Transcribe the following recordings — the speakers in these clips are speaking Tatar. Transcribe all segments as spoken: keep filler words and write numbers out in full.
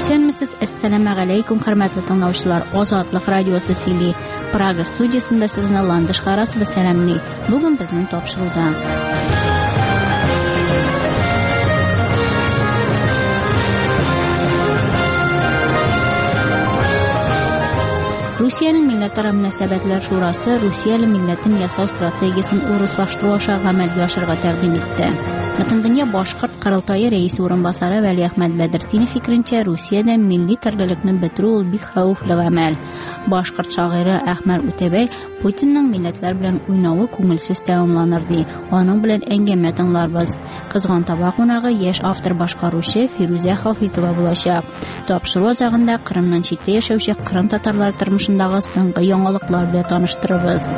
Исәнмесез, әссәламу алейкум, хөрмәтле тыңлаучылар. Азатлык радиосы сөйли. Прага студиясында сезне Ландыш Харас ва сәламли. Бүген безнең тапшыруда. Rusiyaның Millətlərə Münasibətlər Şurası Rusiyalı millətin yasal strategiyasını урыслаштыру аша гамәлгә ашырга тәкъдим итте. Бөтендөнья башкорт Кырылтайы рәисе урынбасары Вәли Әхмәт Бәдретдинов фикеренчә, Русиядә милли тергелекне бетерү ул бик хәвефле гамәл. Башкорт шагыйре Әхмәр Үтәбәй Путинның милләтләр белән уйнавы күңелсез тәмамланыр ди. Аның белән әңгәмә тыңларбыз. Кызган таба кунагы яшь автор башкаручы Фируза Хафизова булачак. Тапшыру азагында Кырымнан читтә яшәүче Кырым татарлары тормышындагы соңгы яңалыклар белән таныштырырбыз.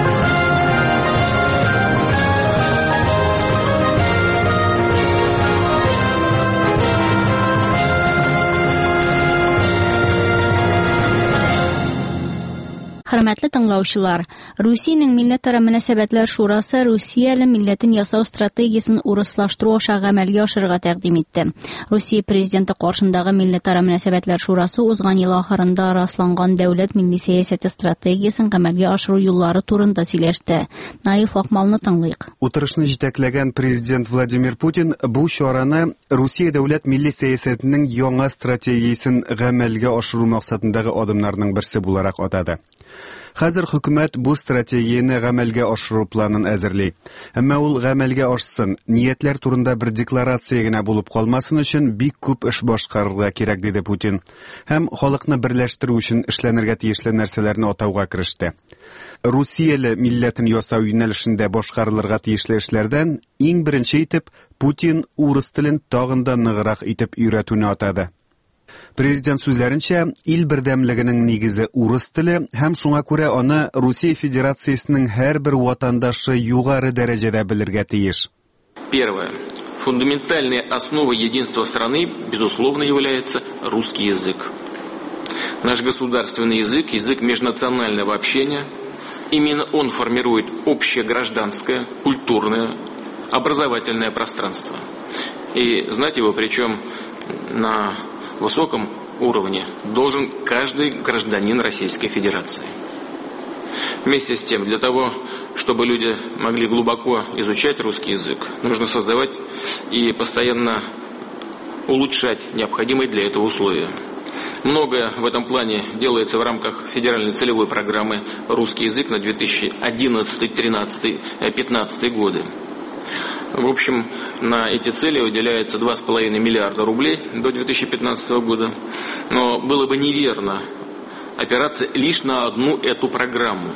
Хөрмәтле тыңлаучылар, Русиянең Millətlərə Münasibətlər Şurасы Русиялы милләтен ясау стратегиясын урыслаштыру аша гамәлгә ашырга тәкъдим итте. Русия президенты каршындагы Millətlərə Münasibətlər Şurасы узган ел ахырында расланган дәүләт милли сәясәте стратегиясын гамәлгә ашыру юллары турында сөйләште. Наиф Акмалны тыңлыйк. Утырышны җитәкләгән президент Владимир Путин бу чараны Русия дәүләт милли сәясәтенең яңа стратегиясын гамәлгә ашыру максатындагы адымнарның берсе буларак атады. Хәзер хөкүмәт бу стратегияне гамәлгә ашыру планын әзерли. Әмма ул гамәлгә ашсын, ниятләр турында бер декларация генә булып калмасын өчен бик күп эш башкарырга кирәк, диде Путин. Һәм халыкны берләштерү өчен эшләнергә тиешле нәрсәләрне атауга кереште. Русияле милләтен ясау юнәлешендә башкарылырга тиешле эшләрдән иң беренче итеп Путин урыс телен тагын да ныграк итеп өйрәтүне атады. Президент сүзләренчә, ил бердәмлегенең нигезе урыс теле һәм шуңа күрә аны Русия Федерациясының һәрбер ватандашы югары дәрәҗәдә белергә тиеш. Первое. Фундаментальной основой единства страны, безусловно, является русский язык. Наш государственный язык, язык межнационального общения, именно он формирует общее гражданское, культурное, образовательное пространство. И знать его, причем на высоком уровне, должен каждый гражданин Российской Федерации. Вместе с тем, для того, чтобы люди могли глубоко изучать русский язык, нужно создавать и постоянно улучшать необходимые для этого условия. Многое в этом плане делается в рамках федеральной целевой программы «Русский язык» на две тысячи одиннадцатый, тринадцатый, пятнадцатый годы. В общем, на эти цели уделяется два с половиной миллиарда рублей до две тысячи пятнадцатого года. Но было бы неверно опираться лишь на одну эту программу.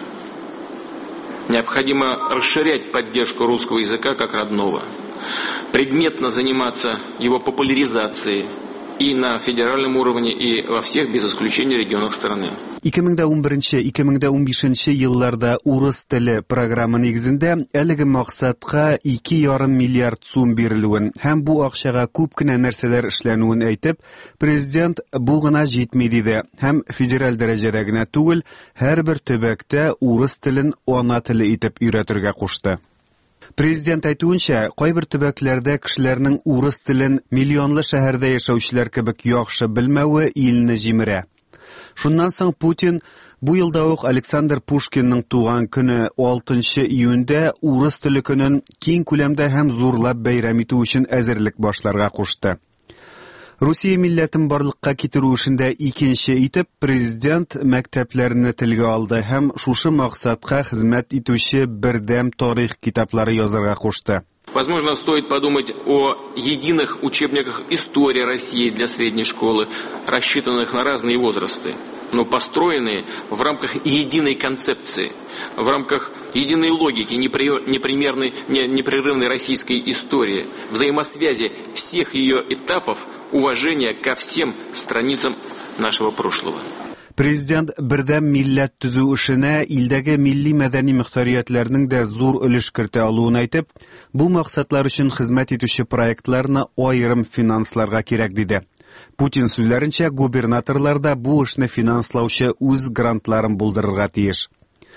Необходимо расширять поддержку русского языка как родного, предметно заниматься его популяризацией и на федеральном уровне, и во всех, без исключения, регионах страны. ике мең унберенче - ике мең унбишенче елларда урыс теле программа нигезендә әлеге максатка ике ярым миллиард сум бирелүен һәм бу акчага күп кенә нәрсәләр эшләнүен әйтеп, президент бу гына җитми диде һәм федераль дәрәҗәдә генә түгел, һәрбер төбәктә урыс телен ана теле итеп өйрәтергә кушты. Президент әйтүенчә, кайбер төбәкләрдә кешеләрнең урыс телен миллионлы шәһәрдә яшәүчеләр кебек яхшы белмәве илне җимерә. Шуннан соң Путин бу елда ук Александр Пушкинның туган көне алтынчы июньдә урыс теле көнен киң күләмдә һәм зурлап бәйрәм итү өчен әзерлек башларга кушты. Русия милләтен барлыкка китерү эшендә икенче итеп президент мәктәпләрне телгә алды һәм шушы максатка хезмәт итүче бердәм тарих китаплары язарга кушты. Возможно, стоит подумать о единых учебниках истории России для средней школы, рассчитанных на разные возрасты, но построенные в рамках единой концепции, в рамках единой логики, непримерной, непрерывной российской истории, взаимосвязи всех ее этапов, уважения ко всем страницам нашего прошлого. Президент бердәм милләт төзү эшенә илдәге милли мәдәни мөхтәриятләрнең дә зур өлеш кертә алуын әйтеп, бу максатлар өчен хезмәт итүче проектларны аерым финансларга кирәк, диде. Путин сүзләренчә, губернаторлар да бу эшне финанслаучы үз грантларын булдырырга тиеш.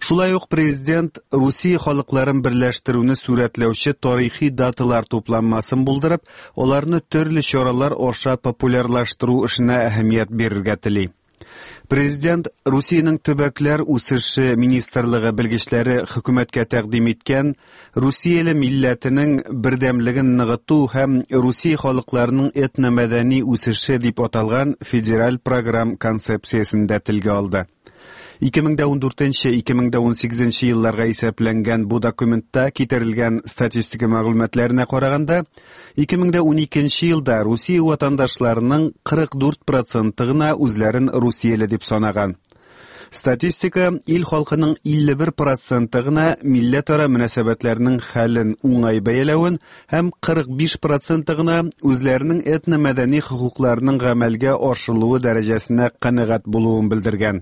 Шулай ук президент Русия халыкларын берләштерүне сурәтләүче тарихи даталар тупланмасын булдырып, аларны төрле чаралар аша популярлаштыру эшенә әһәмият бирергә тели. Президент Русиянең төбәкләр үсеше министрлыгы белгечләре хөкүмәткә тәкъдим иткән Русияле милләтенең бердәмлеген ныгыту һәм Русия халыкларының этномәдәни үсеше дип аталган федераль программ концепциясендә телгә алды. ике мең ундүртенче - ике мең унсигезенче елларга исәпләнгән бу документта китерелгән статистика мәгълүматларына караганда, ике мең уникенче елда Русия ватандашларының кырык дүрт проценты гына үзләрен Русияле дип санаган. Статистика ил халкының илле бер проценты гына милләтара мөнәсәбәтләрнең хәлен уңай бәяләвен һәм кырык биш проценты гына үзләренең этномәдәни хокукларының гамәлгә ашырылуы дәрәҗәсенә канәгать булуын белдергән.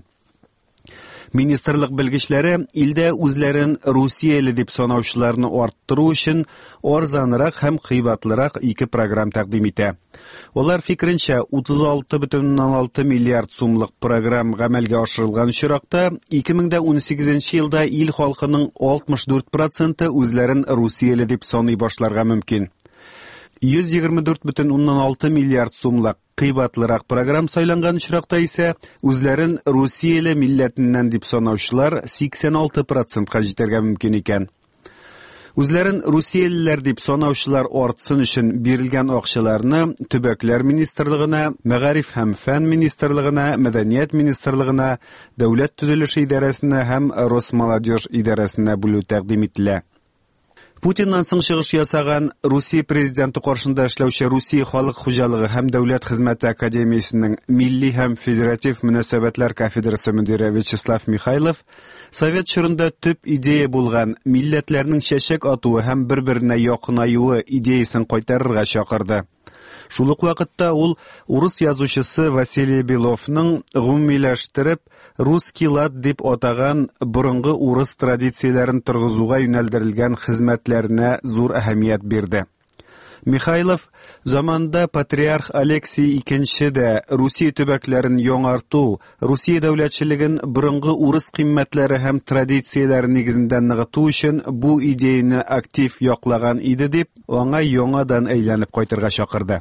Министрлык белгечләре илдә үзләрен Русияле дип санаучыларны арттыру өчен арзанрак һәм кыйбатлырак ике программ тәкъдим итә. Алар фикеренчә утыз алты бөтен уннан алты миллиард сумлык программ гамәлгә ашырылган чиракта ике мең унсигезенче елда ил халкының алтмыш дүрт проценты үзләрен Русияле дип саный башларга мөмкин. йөз егерме дүрт бөтен уннан алты миллиард сумлык кыйбатлырак программ сайланган чиракта исә үзләрен Русияле милләтеннән дип санаучылар сиксән алты процентка җитәргә мөмкин икән. Үзләрен Русиялеләр дип санаучылар артсын өчен бирелгән акчаларны төбәкләр министрлыгына, Мәгариф һәм фән министрлыгына, Мәдәният министрлыгына, Дәүләт төзелеше идарәсенә һәм Росмолодежь идарәсенә бүлү тәкъдим ителә. Путиннан соң чыгыш ясаган Русия президенты каршында эшләүче Русия халык хуҗалыгы һәм дәүләт хезмәте академиясенең милли һәм федератив мөнәсәбәтләр кафедрасы мөдире Вячеслав Михайлов Совет чорында төп идея булган милләтләрнең чәчәк атуы һәм бер-беренә якынаюы идеясын кайтарырга чакырды. Шул ук вакытта ул урыс язучысы Василий Беловның гомумиләштереп русский лад дип атаган борынгы урыс традицияләрен торгызуга юнәлдерелгән хезмәтләренә зур әһәмият бирде. Михайлов заманда патриарх Алексий икенче дә Русия төбәкләрен яңарту, Русия дәүләтчелеген борынгы урыс кыйммәтләре һәм традицияләре нигезендә ныгыту өчен бу идеяны актив яклаган иде дип, аңа яңадан әйләнеп кайтырга чакырды.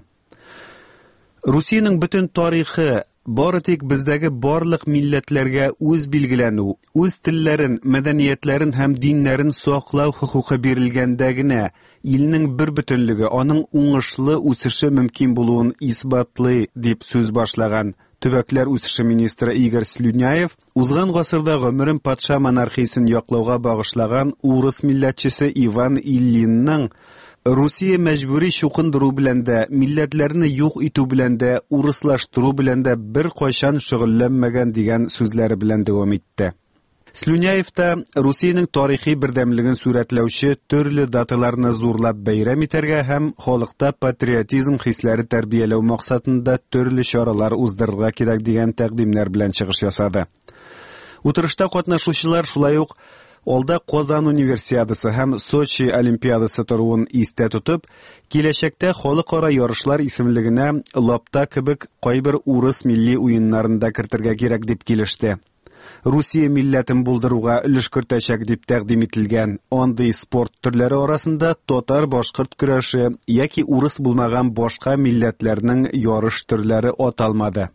Русиянең бөтен тарихы бары тик бездәге барлык милләтләргә үз билгеләнү, үз телләрен, мәдәниятләрен һәм диннәрен саклау хокукы бирелгәндә генә илнең бер бөтенлеге, аның уңышлы үсеше мөмкин булуын исбатлый дип сүз башлаган төбәкләр үсеше министры Игорь Слюняев узган гасырда гомерен патша монархиясын яклауга багышлаган урыс милләтчесе Иван Ильинның Русия мәҗбүри чукындыру белән дә, милләтләрне юк итү белән дә, урыслаштыру белән дә бер кайчан шөгыльләнмәгән дигән сүзләре белән дәвам итте. Слюняев та Русиянең тарихи бердәмлеген сурәтләүче төрле даталарны зурлап бәйрәм итәргә һәм халыкта патриотизм хисләре тәрбияләү максатында төрле чаралар уздырырга кирәк дигән тәкъдимнәр белән чыгыш ясады. Утырышта катнашучылар шулай ук Алда Казан универсиадасы һәм Сочи олимпиадасы торуын истә тотып, киләчәктә халыкара ярышлар исемлегенә лапта кебек кайбер урыс милли уеннарында кертергә кирәк дип килеште. Русия милләтен булдыруга өлеш кертәчәк дип тәкъдим ителгән андый спорт төрләре арасында татар-башкорт көрәше яки урыс булмаган башка милләтләрнең ярыш төрләре аталмады.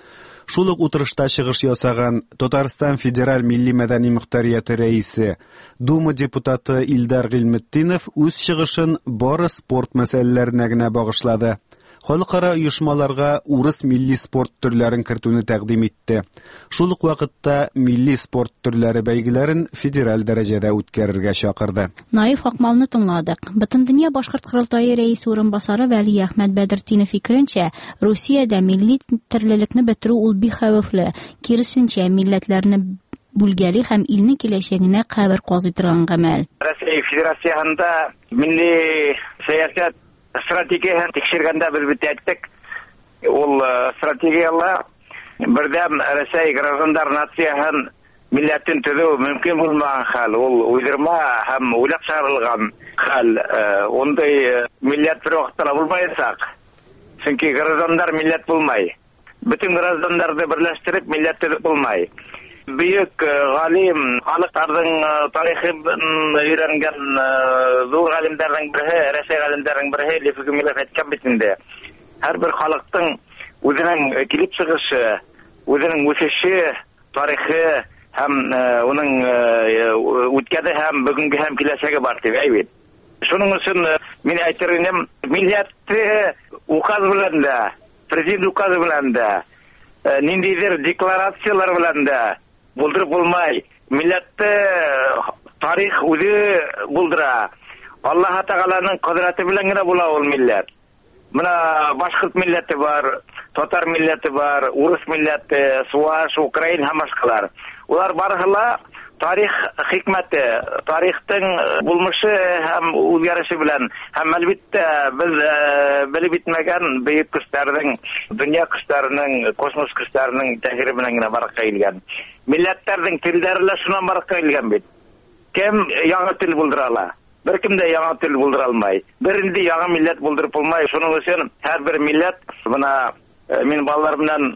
Шул ук утырышта чыгыш ясаган Татарстан федераль милли мәдәни мөхтәрияте рәисе, Дума депутаты Илдар Гыйлметдинов үз чыгышын бары спорт мәсьәләләренә генә багышлады. Халыкара оешмаларга урыс милли спорт төрләрен кертүне тәкъдим итте. Шул ук вакытта милли спорт төрләре бәйгеләрен федераль дәрәҗәдә үткәрергә чакырды. Наиф Акмалны тыңладык. Бөтендөнья башкорт корылтайы рәисе урынбасары Вәли Әхмәт Бәдретдинов фикеренчә, Русиядә милли терлекне бетерү ул бик хәвефле. Киресенчә, милләтләрне бүлгәли һәм илнең киләчәгенә кабер казый торган гамәл. Россия Федерациясында милли сәясәт стратегияны тикшергәндә без бит әйттек. Ул стратегиялар бердәм Россия граждандар нацияһын милләтен төзү мөмкин булмаган хәл. Ул уйдырма һәм уйлап чыгарылган хәл. Ондай милләт бер вакытта булмаячак. Чөнки граждандар милләт булмай. Бөтен граждандарды берләштереп милләт төзеп булмай. büyük galim, halklarning tarixini öğrengen zor galimlerden biri, Rusya galimlerden biri Lev Gumilov aytgan bitinde. Her bir halkın özünün kilip çıkışı, özünün ösüşü, tarihi hem onun ötkədi hem bugünkü hem kilesege var diye evet. Şunun için men aytırım milletli ukaz bilen de, prezident ukazı bilen de, nindidir deklaratsiyalar bilen de buldurıp olmay. Milletli tarih özü buldura. Allah Teala'nın kudreti bilen gene bula ol millet. Mına Başkırt milleti var, Tatar milleti var, Urus milleti, Suvaş, Ukrayn hem başkalar. Ular barhıla tarih hikmeti, tarihtin bulmuşu hem uzgarışı bilen, hem elbette biz beli bitmegen büyük kuşlarının, dünya kuşlarının, kosmos kuşlarının tehribinden yine baraka ilgen. Milletlerden tilleriyle şuna baraka ilgen bit. Kim yanı til buldurala? Bir kimde yanı til bulduralmay. Birinde yanı millet buldurup olmay. Şunun için her bir millet buna min ballarımdan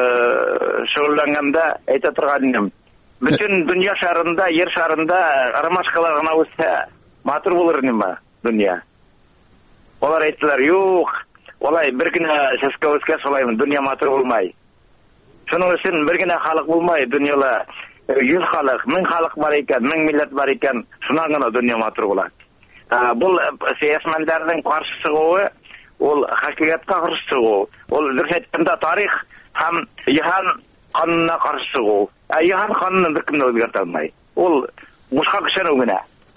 şoğullanganda ayta turganim. Bütün dünya şarında, yer şarında aramaşkalarına olsa matır bulur nima dünya. Olar ayttılar, yok. Olay bir güne seske olsa solayım, dünya matır olmay. Şunun için bir güne halık bulmay, dünyada yüz halık, min halık var iken, min millet var iken, şuna gana dünya matır olar. Bu siyasmenlerden karşısı o, ol hakikatka karşısı o. Ol dürsetkinde tarih hem yihan kanuna karşısı o. Yihan kanunu bir kimde özgertilmey. Ol boşka kişinin ögüne.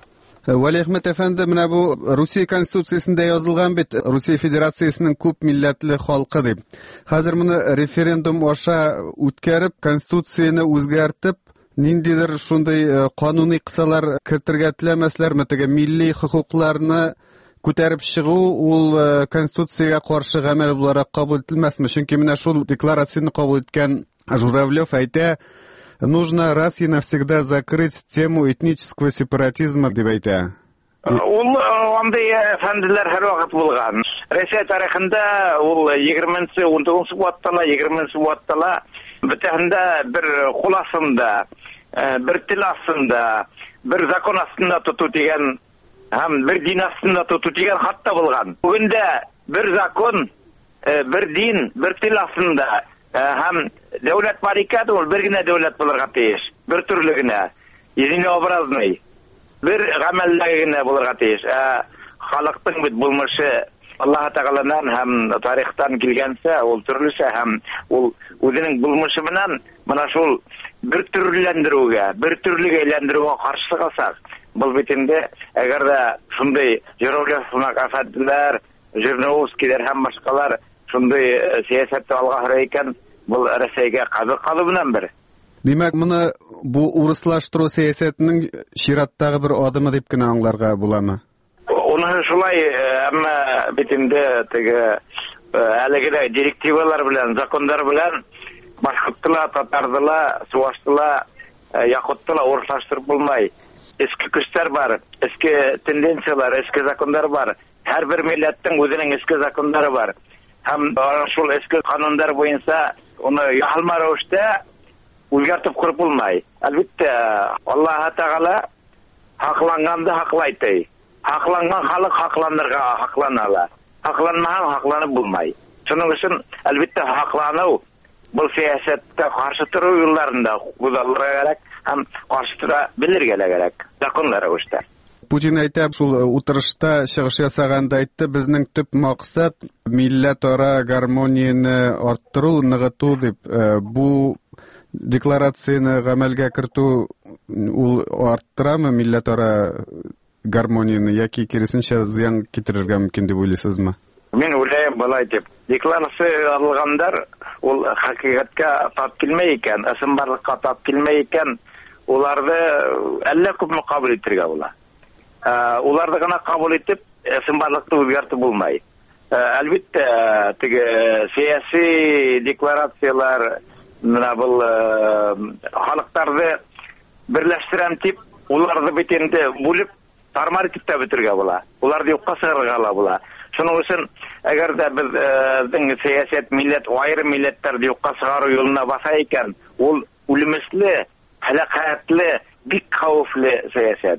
Vali Ahmet Efendi, mana bu Rusiya Konstitutsiyasında yazılgan bit, Rusiya Federatsiyasının köp milletli halkı deb. Hazır bunu referendum aşa ötkärip, konstitutsiyani özgertip, nindidir şunday kanuni kısalar kirtirge tilemeslermi, tege milli hukuklarını ko'tarib chiqu ul konstitutsiyaga qarshi amal olarak qabul etilmasmi? Chunki mana shu deklaratsiyani qabul etgan Журавлев ayta, нужно раз и навсегда закрыть тему этнического сепаратизма deb ayta. Ул андай фәндиләр һәр вакыт булган. Россия тарихында ул егерменче он тогузынчы буаттала, егерменче буаттала бөтәһендә бер кул астында, бер тел астында, бер закон астында тоту дигән һәм бер дин астында тоту дигән хатта булган. Бүгендә бер закон, бер дин, бер тел астында һәм дәүләт бар икән, ул бер генә дәүләт булырга тиеш. Бер төрле генә, единообразный, бер гамәлдәге генә булырга тиеш. Халыктың бит булмышы Аллаһ Тәгаладан һәм тарихтан килгәнсә, ул төрлечә һәм ул үзенең булмышы белән менә шул бер төрлеләндерүгә, бер төрлегә әйләндерүгә каршы калсак, бу бит инде әгәр дә шундый Журавлевлар, Афадлар, Жирновскийлар һәм башкалар шундый сиясәтте алга һәр икән, бу Россиягә кабыл калу белән бер. Димәк, моны бу урыслаштыру сиясәтенең чираттагы бер адымы дип кенә аңларга буламы? Оны шулай, әмма бит инде теге әлеге директивалар белән, законнар белән башкортлар, татарлар, суаштылар, якуттылар урыслаштырып булмай. Эске көчләр бар, эске тенденциялар, эске законнар бар. Һәр бер милләттең үзенең эске законнары бар. Һәм шул эске кануннар буенча уны яһалма рәвештә үзгәртеп курып булмай. Әлбәттә, Аллаһ Тәгалә хакланганда хаклайды. Хакланган халык хакланырга хакланала. Хакланмаган хакланып булмай. Шуның өчен әлбәттә хаклану бу сиясәткә каршы тору юлларында күзалларга кирәк һәм каршы тора белергә кирәк. Законнар рәвештә. Путин әйтә, шул утырышта чыгыш ясаганда әйтте, безнең төп максат милләтара гармонияны арттыру, ныгыту дип. Бу декларацияны гамәлгә кертү ул арттырамы милләтара гармонияны, яки киресенчә зыян китерергә мөмкин дип уйлыйсызмы? Мин уйлыйм болай дип. Декларация алгандар ул хакыйкатькә тап килмәй икән, ысынбарлыкка тап килмәй икән, уларны әллә күпме кабул итәргә була. Уларны гына кабул итеп, ысынбарлыкты үзгәртеп булмай. Әлбәттә, теге сияси декларациялар менә бу халыктарны берләштерәм дип, уларны бит инде бүлеп тармар итеп тә бетергә була. Уларны юкка сыгарга була. Шуның өчен, әгәр дә безнең сиясәт милләт, аерым милләтләрне юкка сыгару юлына баса икән, ул үлемесле һәлакәтле, бик хәвефле сәясәт.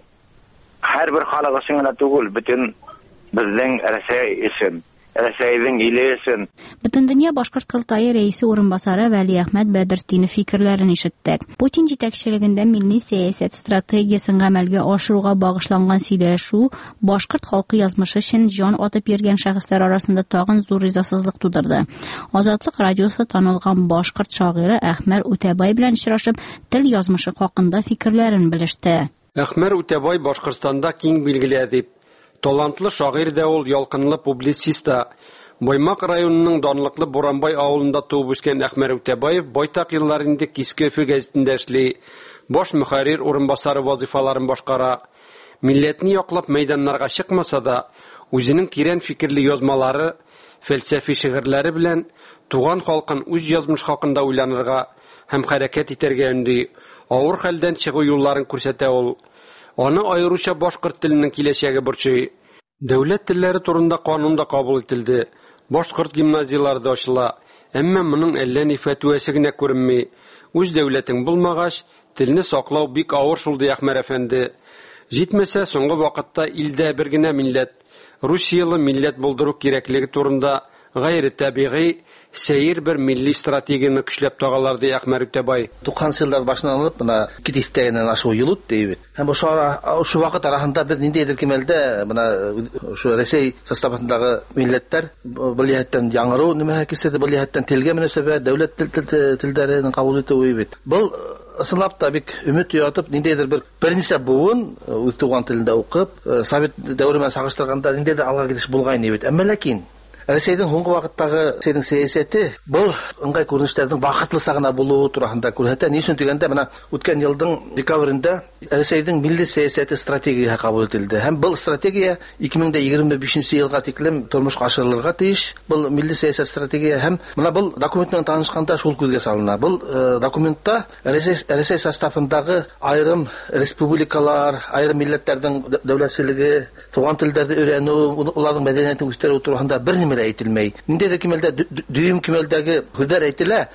Һәрбер халык өчен генә түгел, бөтен безнең Россия өчен, Россиянең иле өчен. Бөтендөнья башкорт курултайы рәисе урынбасары Вәлиәхмәт Бәдретдинов фикерләрен ишеттек. Путин җитәкчелегендә милли сәясәт стратегиясын гамәлгә ашыруга багышланган сөйләшү башкорт халкы язмышы өчен җан атып йөргән шәхесләр арасында тагын зур ризасызлык тудырды. Азатлык радиосы танылган башкорт шагыйре Әхмәр Үтәбай белән очрашып, тел язмышы хакында фикерләрен белеште. Әхмәр Үтәбай Башкортстанда киң билгеле әдип. Талантлы шагыйрь дә ул, ялкынлы публицист та. Баймак районының данлыклы Буранбай авылында туып үскән Әхмәр Үтәбаев байтак еллар инде Киске Өфе гәзитендә эшли, баш мөхәррир урынбасары вазифаларын башкара. Милләтне яклап мәйданнарга чыкмаса да, үзенең тирән фикерле язмалары, фәлсәфи шигырьләре белән туган халкын үз язмыш хакында уйланырга һәм хәрәкәт итәргә өнди, авыр хәлдән чыгу юлларын күрсәтә ул. Аны аеруча башкорт теленең киләчәге борчый. Дәүләт телләре турында канун да кабул ителде. Башкорт гимназиялары ачыла. Әмма моның әллә ни фәтвәсе генә күренми. Үз дәүләтең булмагач, телне саклау бик авыр шул ди Әхмәр әфәнде. Җитмәсә, соңгы вакытта илдә бер генә милләт, Русиялы милләт булдыру кирәклеге турында гайре табигый сәйер бер милли стратегияны көчләп тагалар ди Әхмәр Үтәбай. Туксан еллар башыннан алып, мына китифтәгеннән ашу юлут дип. Һәм ошо ошо вакыт арасында без ниндидер кимәлдә мына ошо Россия составындагы милләттәр бәлияттән яңыру нимәгә кисәде, бәлияттән телгә мөнәсәбәт, дәүләт телдәрен кабул итү бит. Бу ысынлап та бик өмет уятып, ниндидер бер берничә буын үз туган телендә укып, Совет дәвренә сагыштырганда ниндидер алга китеш булган бит. Әмма ләкин Россиянең һуңгы вакыттагы сенең сәясәте бу ыңгай күренешләрнең вакытлы сагына булуы турында күрһәтә. Ни өчен дигәндә, менә үткән елның декабрендә Россиянең милли сәясәте стратегиясе кабул ителде. Һәм бу стратегия ике мең егерме бишенче елга тиклем тормышка ашырылырга тиеш. Бу милли сәясәт стратегия һәм менә бу документның танышканда шул күзгә салына. Бу документта Россия составындагы айрым республикалар, айрым милләтләрнең дәүләтчелеге, туган телдәрне өйрәнү, уларның мәдәниятен үстерү турында бер әйтелмәй. Ниндидер кимәлдә дөйем кимәлдәге хүзләр әйтелә,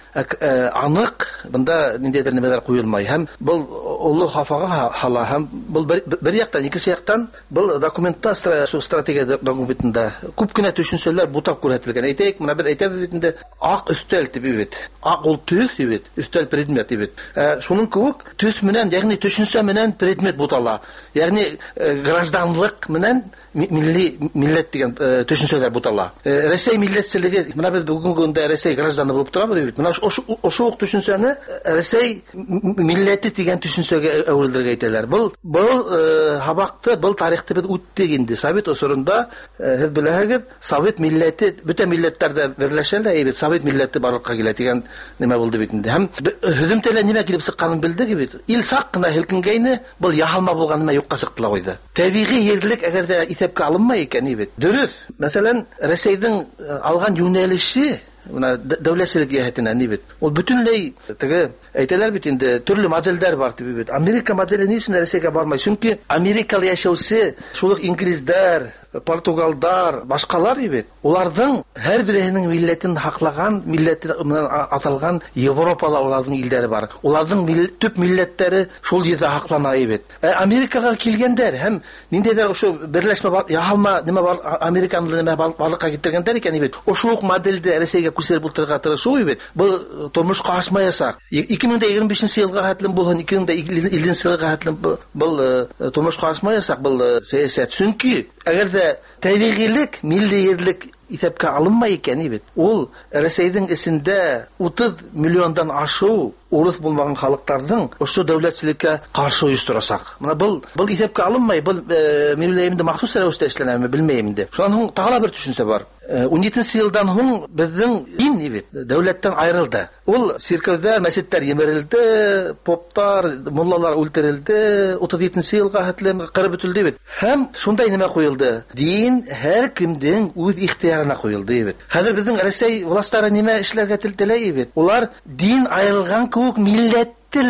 анык монда ниндидер нәмәләр куелмай. Һәм бу улы хафага һала һәм бу бер яктан, икенче яктан бу документта стратегия документында күп кенә төшенчәләр бутап күрсәтелгән. Әйтәйек, менә без әйтәбез бит инде ак өстәл дип бит. Ак ул төс бит, өстәл предмет бит. Шуның кебек төс менән, ягъни төшенчә менән предмет бутала. Ягъни гражданлык менән милли милләт дигән төшенчәләр бутала. Россия милләтчелеге, менә без бүгенге көндә Россия гражданы булып торабыз бит. Менә ошо ук төшенчәне Россия милләте дигән төшенчәгә әверелдергә әйтәләр. Бу бу хабакты, бу тарихта бит үтте инде. Совет осырында, һез беләһегез, Совет милләте, бөтен милләтләрдә берләшәләр, бит Совет милләте барлыкка килә дигән нимә булды бит инде. Һәм һөземтәләр нимә килеп сыкканын белдек бит. Ил сак кына һелкенгәйне, бу яһалма булганына юкка сыктыла куйды. Табигый ерлек әгәр дә исәпкә алынмай икән бит. Дөрес. Мәсәлән, Россиянең алган юнәлеше менә дәүләтчелек яһәтенә ни бит. Ул бөтенләй теге әйтәләр бит инде төрле модельләр бар дип бит. Америка моделе ни өчен Россиягә бармай? Чөнки Америкада яшәүче шул инглизләр, португалдар, башкалар бит. Уларның һәр берсенең милләтен хаклаган, милләте менән аталган Европада уларның илдәре бар. Уларның төп милләтләре шул җирдә хаклана бит. Америкага килгәндәр һәм ниндидер ошо берләшмә яһалма нимә бар, Американы нимә барлыкка китергәндәр икән бит. Ошо ук модельдә Россиягә күсәреп утырырга тырышу бит. Бу тормышка ашмаясак. ике мең егерме бишенче елга хәтлем булган, ике мең илле елга хәтлем бу тормышка ашмаясак, бу сәясәт. Чөнки әгәр дә табигыйлык, милли ерлек исәпкә алынмай икән бит. Ул Россиянең исендә утыз миллиондан ашу урыс булмаган халыкларның ошо дәүләтчелеккә каршы оештырасак. Менә бу бу исәпкә алынмай, бу милләтемдә махсус рәвештә эшләнәме билмәйм инде. Шуның тагыла бер төшенчә бар. он жетенче елдан һуң безнең дин бит дәүләттән аерылды. Ул церковьләр, мәчетләр емерелде, поптар, муллалар үлтерелде, утыз жетенче елга хәтлем кырып бетелде бит. Һәм шундай нимә куелды? Дин һәр кемнең үз ихтиярына куелды бит. Хәзер безнең Россия властьлары нимә эшләргә телтеләй бит? Улар дин аерылган күк милләт телә.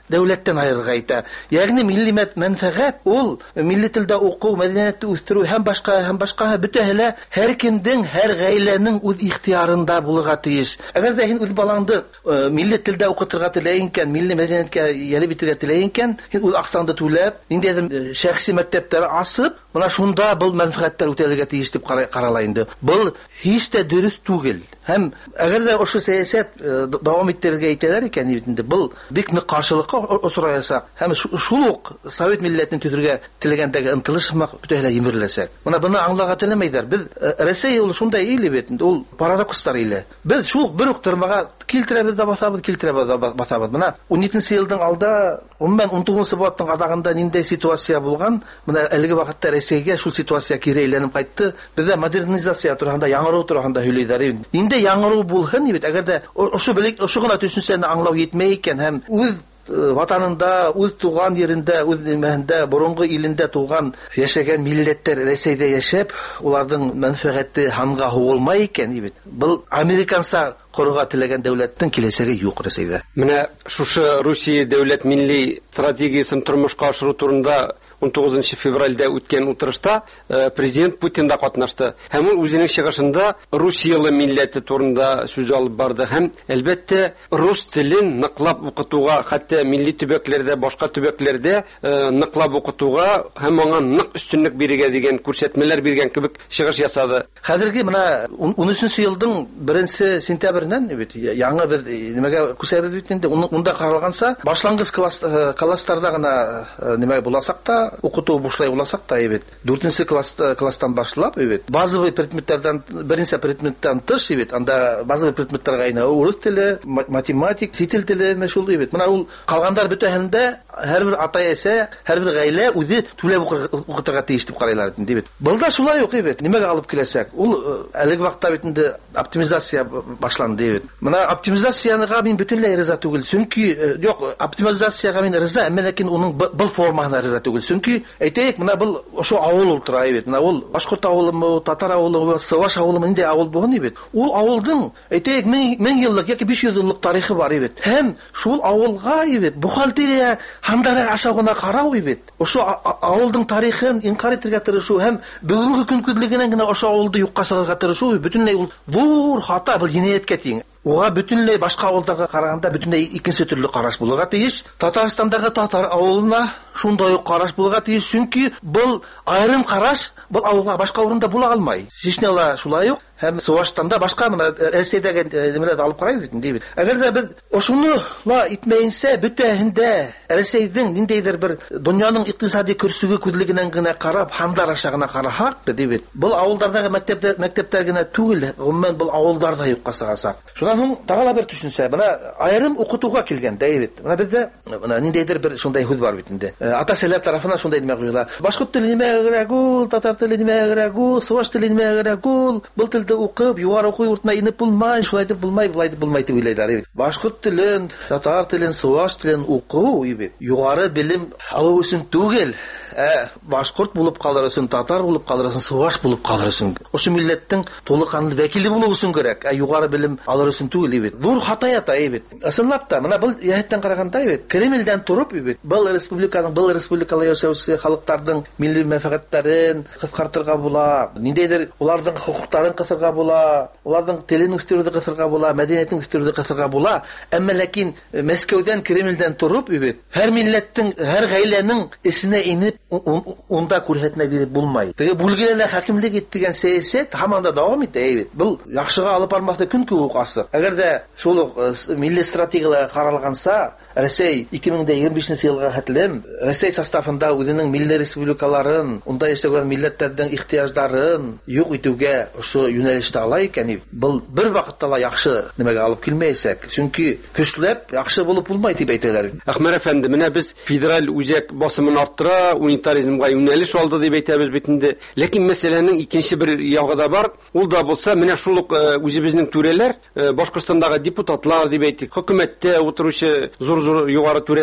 дәүләттән аерырга итә. Ягъни милли мәнфәгать ул милли телдә уку, мәдәниятне үстерү һәм башка һәм башка бөтәһе һәр кемнең, һәр гаиләнең үз ихтыярында булырга тиеш. Әгәр дә һин үз балаңды милли телдә укытырга теләйсең икән, милли мәдәниятка ялеп итәргә теләйсең икән, һин үз аксаңды түләп, ниндидер шәхси мәктәптәр асып, менә шунда был мәнфәгатьтәр үтәлергә тиеш дип карала инде. Был һич тә дөрес түгел. Һәм әгәр дә ошо сәясәт дәвам иттерергә итәләр икән, инде был бик нык каршылыкка осраясак, һәм шул ук Совет милләтен төзергә теләгәндәге ынтылыш бөтәһе имерләсәк. Менә буны аңларга теләмәйдәр. Без Россия ул шундай ил бит, ул парадокслар иле. Без шул бер үк тормага килтерәбез дә басабыз, килтерәбез дә басабыз. Менә ун җиденче елның алда, гомумән ун тугызынчы баптың адагында ниндәй ситуация булган? Менә әлеге вакытта Россиягә шул ситуация кире әйләнеп кайтты. Бездә модернизация турында, яңару турында һөйләйдәр. Инде яңару булһын бит, әгәр дә ошо белек, ошо гына төшенсәне аңлау җитмәй икән һәм үз ватанында, үз туган yerендә, үз мәһендә, борынгы илендә туган, яшәгән милләттәр Россиядә яшәп, уларның мәнфәгате ханга һугылмай икән бит. Был американца корыга теләгән дәүләттең киләчәге юк Россиядә. Менә шушы Русия дәүләт милли стратегиясын тормышка ашыру турында ун тугызынчы февральдә үткән утырышта президент Путин да катнашты. Һәм ул үзенең чыгышында Русиялы милләте турында сүз алып барды. Һәм әлбәттә рус телен ныклап укытуга, хәтта милли төбәкләрдә, башка төбәкләрдә ныклап укытуга һәм аңа нык өстенлек бирергә дигән күрсәтмәләр биргән кебек чыгыш ясады. Хәзерге менә ун өченче елның беренче сентябрьнән бит яңа бер нимәгә күсәбез бит инде. Унда каралганса, башлангыч классларда гына нимә буласак та, укыту бушлай буласак та бит. дүртенче класстан башлап бит. Базовый предметлардан, беренче предметтан тыш бит. Анда базовый предметларга айна урыс теле, математик, сител теле мәшгуль бит. Менә ул калгандар бөтәһендә һәрбер ата-әсә, һәрбер гаилә үзе түләп укытырга тиеш дип карайлар инде бит. Булда шулай ук бит. Нимәгә алып киләсәк? Ул әлеге вакытта бит инде оптимизация башланды бит. Менә оптимизацияга мин бөтенләй риза түгел. Чөнки юк, оптимизацияга мин риза, әмма ләкин уның был формасына риза түгел. Чөнки әйтәйек, менә был ошо авыл утыра бит. Менә ул башкорт авылымы, татар авылымы, саваш авылымы инде авыл булган бит. Ул авылдың әйтәйек мең еллык яки биш йөз еллык тарихы бар бит. Һәм шул авылга бит бухгалтерия хандара ашагына карау бит. Ошо авылдың тарихын инкар итәргә тырышу һәм бүгенге көн күзлегеннән генә ошо авылды юкка чыгарга тырышу бөтенләй ул зур хата, бу җинаятькә тиң. Уга бөтенләй башка авылларга караганда бөтенләй икенче төрле караш булырга тиеш. Татарстандагы татар авылына шундай ук караш булырга тиеш, чөнки бу айрым караш бу авылга башка урында була алмай. Чечняла шулай ук һәм Сувашстанда башка менә Россиядәге немәләрдә алып карайбыз бит, дип. Әгәр дә без ошоны ла итмәенсә, бөтәһендә Россиянең ниндидер бер дөньяның икътисади көрсүге күзлегеннән генә карап, хандар ашагына карахак, дип. Бу авыллардагы мәктәптә мәктәптәр генә түгел, гомумән бу авылларда юкка чыгасак. Шуннан соң тагыла бер төшенсә, менә айрым укытуга килгән, дип. Менә бездә менә ниндидер бер шундай хүз бар бит инде. Ата-әсәләр тарафыннан шундай нәмә куела. Башкорт теле нәмәгәрәк ул, татар теле нәмәгәрәк ул, суваш теле нәмәгәрәк ул, бу телдә укып, югары уку йортына инеп булмай, шулай дип булмай, булай дип булмай дип уйлыйлар. Башкорт телен, татар телен, суваш телен уку бит. Югары белем алу өчен түгел, ә башкорт булып калыр өчен, татар булып калыр өчен, суваш булып калыр өчен. Ошо милләттең толыкканлы вәкиле булу өчен кирәк, ә югары белем алыр өчен түгел бит. Зур хата ята бит. Ысынлап та, менә бу яһәттән караганда бит, Кремльдән турып бит, бу республиканың, бу республикала яшәүче халыкларның милли мәнфәгатьләрен кыскартырга була, ниндидер уларның хукукларын кысырга була, уларның телен үстерүне кысырга була, мәдәниятен үстерүне кысырга була. Әмма ләкин Мәскәүдән, Кремльдән турып бит, һәр милләттең, һәр гаиләнең исенә инеп унда күрсәтмә биреп булмай. Теге бүлгеләргә хакимлек иттегән сәясәт һаман да дәвам итә бит. Бу яхшыга алып бармакта көн күк асы. Әгәр дә шул милли стратегиялар каралганса, Россия ике мең егерме бишенче елга хәтлем Россия составында үзенең милли республикаларын, унда яшәгән милләтләрнең ихтыяҗларын юк итүгә ошо юнәлештә ала икән. Бу бер вакытта ла яхшы нимәгә алып килмәйсәк, чөнки көчләп яхшы булып булмай дип әйтәләр. Әхмәр әфәнде, менә без федераль үзәк басымын арттыра, унитаризмга юнәлеш алды дип әйтәбез бит инде. Ләкин мәсьәләнең икенче бер ягы да бар. Ул да булса, менә шул ук үзебезнең түрәләр, Башкортстандагы депутатлар дип әйтик, хөкүмәттә утыручы зур-зур югары түрәләр,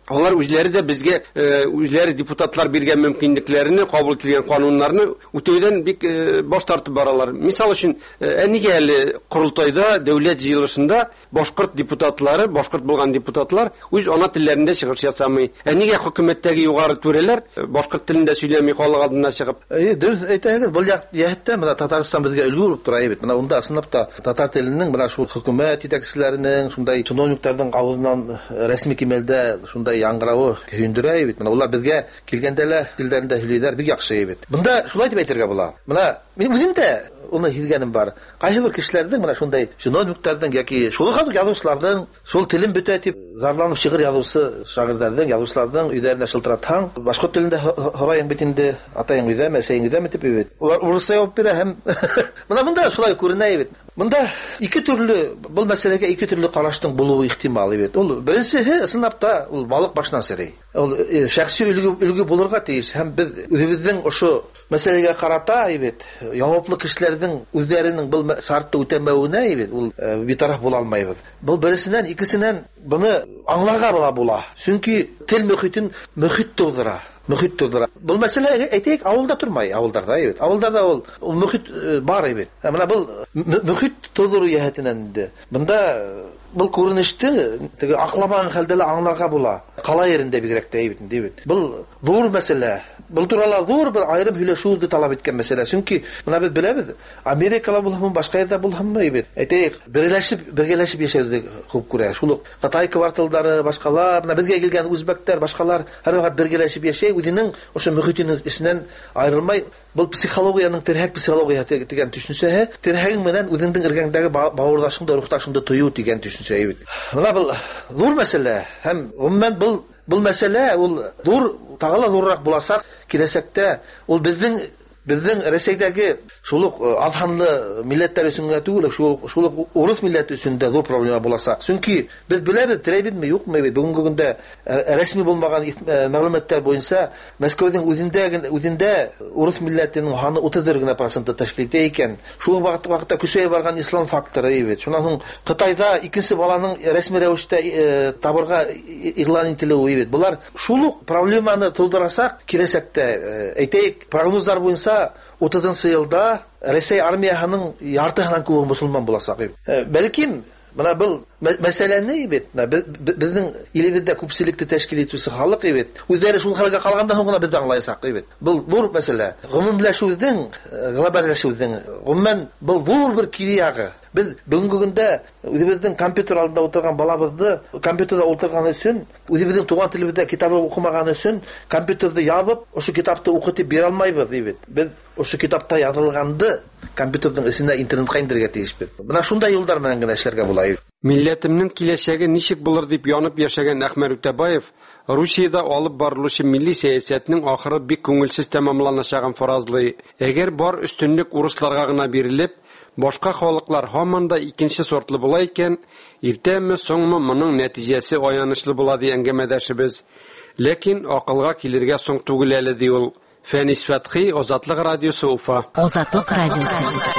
Алар үзләре дә безгә үзләре депутатлар биргән мөмкинлекләрне, кабул ителгән кануннарны үтәүдән бик баш тартып баралар. Мисал өчен, әнигә әле Курултайда, дәүләт җыелышында башкорт депутатлары, башкорт булган депутатлар үз ана телләрендә чыгыш ясамый. Әнигә хөкүмәттәге югары түрәләр башкорт телендә сөйләми халык алдына чыгып. Дөрес әйтәгез, бу яһәттә менә Татарстан безгә өлгү булып тора бит. Менә унда сынап та татар теленең менә шул хөкүмәт итәкчеләренең, шундай чиновникларның авызыннан рәсми кимәлдә шундай яңгыравы көендерә бит. Менә улар безгә килгәндә лә телдәрендә сөйлиләр, бик яхшы бит. Монда шулай дип әйтергә була. Менә мин үзем дә уны һизгәнем бар. Кайсы бер кешеләрнең менә шундай чиновникларның яки шул хәзер язучыларның шул телен бетә дип зарланып шигырь язучы шагыйрьләрнең, язучыларның өйдәренә шылтыратһаң, башка телендә һорайың бит инде, атаң үҙәме, әсәйең үҙәме дип бит. Улар урысча җавап бирә һәм менә монда шулай күренә бит. Монда ике төрле бу мәсьәләгә ике төрле караштың булуы ихтимал бит. Ул беренчеһе сынапта ул балык башынан сырый. Ул шәхси үлгү үлгү булырга тиеш һәм без үзебезнең ошо мәсьәләгә карата бит яуаплы кешеләрнең үзләренең бу шартты үтәмәвенә бит ул битараф була алмайбыз. Бу беренчедән, икенчедән буны аңларга була була. Чөнки тел мөхитен мөхит тудыра. Мөхит тудыра. Бу мәсьәлә әйтәйек, авылда тормай, авылдарда бит. Авылдарда ул мөхит бар бит. Менә бу мөхит тудыру яһәтенән инде. Монда бу күренеште теге акламаган хәлдә лә аңларга була. Кала yerендә бигрәк тә бит, дибит. Бу зур мәсьәлә. Бу турала зур бер аерым һөйләшүне талап иткән мәсьәлә. Чөнки менә без беләбез, Америкала булһамы, башка ердә булһамы бит. Әйтәйек, берләшеп, бергәләшеп яшәүне күп күрә. Шул ук Кытай кварталдары, башкалар, менә безгә килгән үзбәктәр, башкалар һәрвакыт бергәләшеп яшәй, үзенең ошо мөхитенең исеннән аерылмай. Бу психологияның терһәк психология дигән төшенчәсе, терһәң менән үзеңнең иргәңдәге бавырдашыңда, рухташыңда тою дигән төшенчә бит. Менә бу зур мәсьәлә һәм гомумән бу Бу мәсьәлә ул зур, тагыла зуррак буласак, киләсәктә ул безнең безнең Россиядәге шул ук азханлы милләттәр өчен генә түгел, шул шул ук урыс милләте өчен дә зур проблема буласак. Чөнки без беләбез, теләбезме, юкмы, бүгенге көндә рәсми булмаган мәгълүматлар буенча Мәскәүнең үзендә үзендә урыс милләтенең ханы утыз гына процент тәшкил итә икән. Шул вакыт вакытта күсәя барган ислам факторы бит. Шуннан соң Кытайда икенче баланың рәсми рәвештә табырга игълан ителүе бит. Булар шул ук проблеманы тудырасак, киләсәктә әйтәйек, прогнозлар буенча утызынчы елда Россия армиясының яртыһынан күбе мусулман буласак. Бәлким менә бу мәсьәләне бит, безнең илебездә күпчелекне тәшкил итүче халык бит. Үзләре шул хәлгә калганда һәм гына без аңлайсак бит. Бу зур мәсьәлә. Гомумләшүнең, глобаллашүнең, гомумән бу зур бер кире ягы. Biz бүгенге көндә үзебезнең компьютер алдында утырган балабызны компьютерда утырган өчен, үзебезнең туган телебездә китабы укымаган өчен компьютерды ябып, ошо китапты укытып бирә алмайбыз дибез. Без ошо китапта язылганды компьютерның исенә интернетка индергә тиешбез. Менә шундай юллар менән генә эшләргә була. Милләтемнең киләчәге ничек булыр дип янып яшәгән Әхмәт Үтәбаев Русиядә алып барылучы милли сәясәтнең ахыры бик күңелсез тәмамланачагын фаразлый. Әгәр бар өстенлек урысларга гына бирелеп, башка халыклар һаман да икенче сортлы була икән, иртәме соңмы моның нәтиҗәсе аянычлы була ди әңгәмәдәшебез. Ләкин акылга килергә соң түгел әле ди ул. Фәнис Фәтхи, Азатлык радиосы, Уфа. Азатлык радиосы.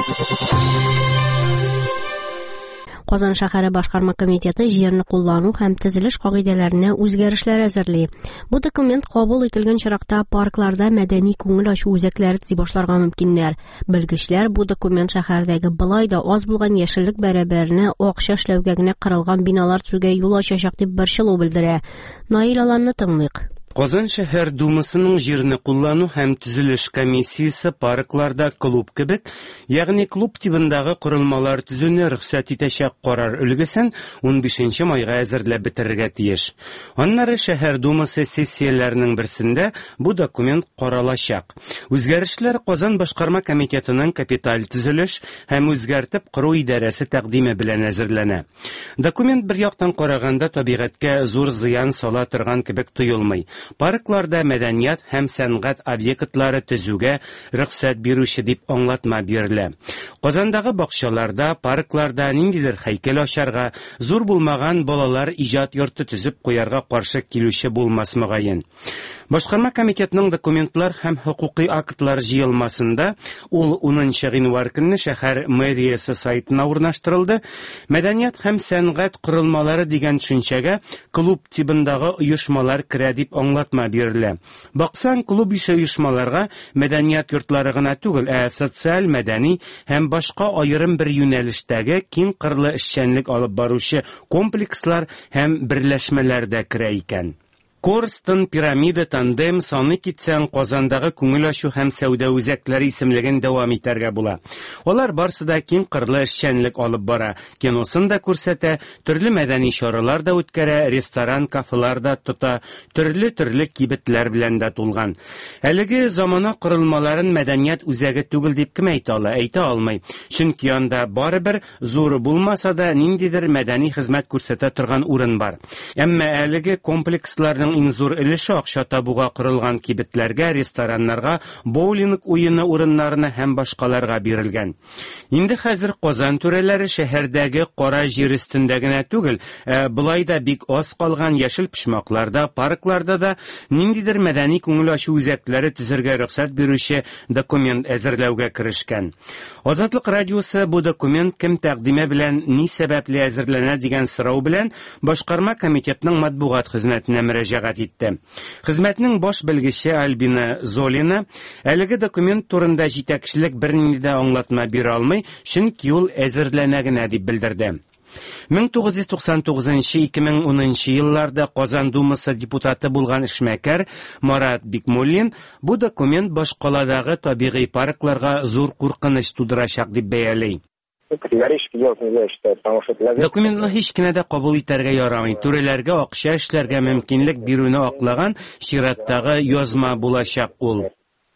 Казан шәһәре башкарма комитеты җирне куллану һәм төзелеш кагыйдәләренә үзгәрешләр әзерли. Бу документ кабул ителгән чиракта паркларда мәдәни күңел ачу үзәкләре төзи башларга мөмкиннәр. Белгечләр бу документ шәһәрдәге былай да аз булган яшеллек бәрабәренә акча эшләүгә генә кырылган биналар төзүгә юл ачачак дип борчылу белдерә. Наил Аланны тыңлыйк. Казан шәһәр думасының җирне куллану һәм төзелеш комиссиясе паркларда клуб кебек, ягъни клуб тибындагы корылмалар төзүне рөхсәт итәчәк карар өлгесен унбишенче майга әзерләп бетерергә тиеш. Аннары шәһәр думасы сессияләренең берсендә бу документ каралачак. Үзгәрешләр Казан башкарма комитетының капиталь төзелеш һәм үзгәртеп кору идарәсе тәкъдиме белән әзерләнә. Документ бер яктан караганда табигатькә зур зыян сала торган кебек тоелмый. Паркларда мәдәният һәм сәнгать объектлары төзүгә рөхсәт бирүче дип аңлатма бирелә. Казандагы бакчаларда, паркларда ниндидер һәйкәл ачарга, зур булмаган балалар иҗат йорты төзеп куярга каршы килүче булмас мөгаен. Башкарма комитетының документлар һәм хукукый актлар җыелмасында ул унынчы гыйнвар көнне шәһәр мэриясе сайтына урнаштырылды. Мәдәният һәм сәнгать корылмалары дигән төшенчәгә клуб тибындагы оешмалар керә дип аңлатма бирелә. Баксан, клуб ише оешмаларга мәдәният йортлары гына түгел, ә социаль, мәдәни һәм башка аерым бер юнәлештәге киң кырлы эшчәнлек алып баручы комплекслар һәм берләшмәләр дә керә икән. Корстон, Пирамида, Тандем, саны китсәң, Казандагы күңел ачу һәм сәүдә үзәкләре исемлеген дәвам итәргә була. Алар барсы да киң кырлы эшчәнлек алып бара. Киносын да күрсәтә, төрле мәдәни чаралар да үткәрә, ресторан, кафелар да тота, төрле-төрле кибетләр белән дә тулган. Әлеге замана корылмаларын мәдәният үзәге түгел дип кем әйтә ала? Әйтә алмый. Чөнки анда барыбер зуры булмаса да ниндидер мәдәни хезмәт күрсәтә торган урын бар. Әмма әлеге комплексларның иң зур өлеше акча табуга корылган кибетләргә, рестораннарга, боулинг уены урыннарына һәм башкаларга бирелгән. Инде хәзер Казан түрәләре шәһәрдәге кара җир өстендә генә түгел, ә булай да бик аз калган яшел пишмакларда, паркларда да ниндидер мәдәни күңел ачу үзәкләре төзергә рөхсәт бирүче документ әзерләүгә керешкән. Азатлык радиосы бу документ кем тәкъдиме белән ни сәбәпле әзерләнә дигән сорау белән башкарма комитетның матбугат хезмәтенә мөрәҗәгать итте. Хезмәтнең баш белгече Альбина Золина әлеге документ турында җитәкчелек бернинди дә аңлатма бирә алмый, чөнки ул әзерләнә генә дип белдерде. мең тугыз йөз туксан тугызынчы - ике мең унынчы елларда Казан Думасы депутаты булган эшмәкәр Марат Бикмуллин бу документ башкаладагы табигый паркларга зур куркыныч тудырачак дип бәялый. Документны һич кенә дә кабул итәргә ярамый. Түрәләргә акча эшләргә мөмкинлек бирүне аклаган чираттагы язма булачак ул.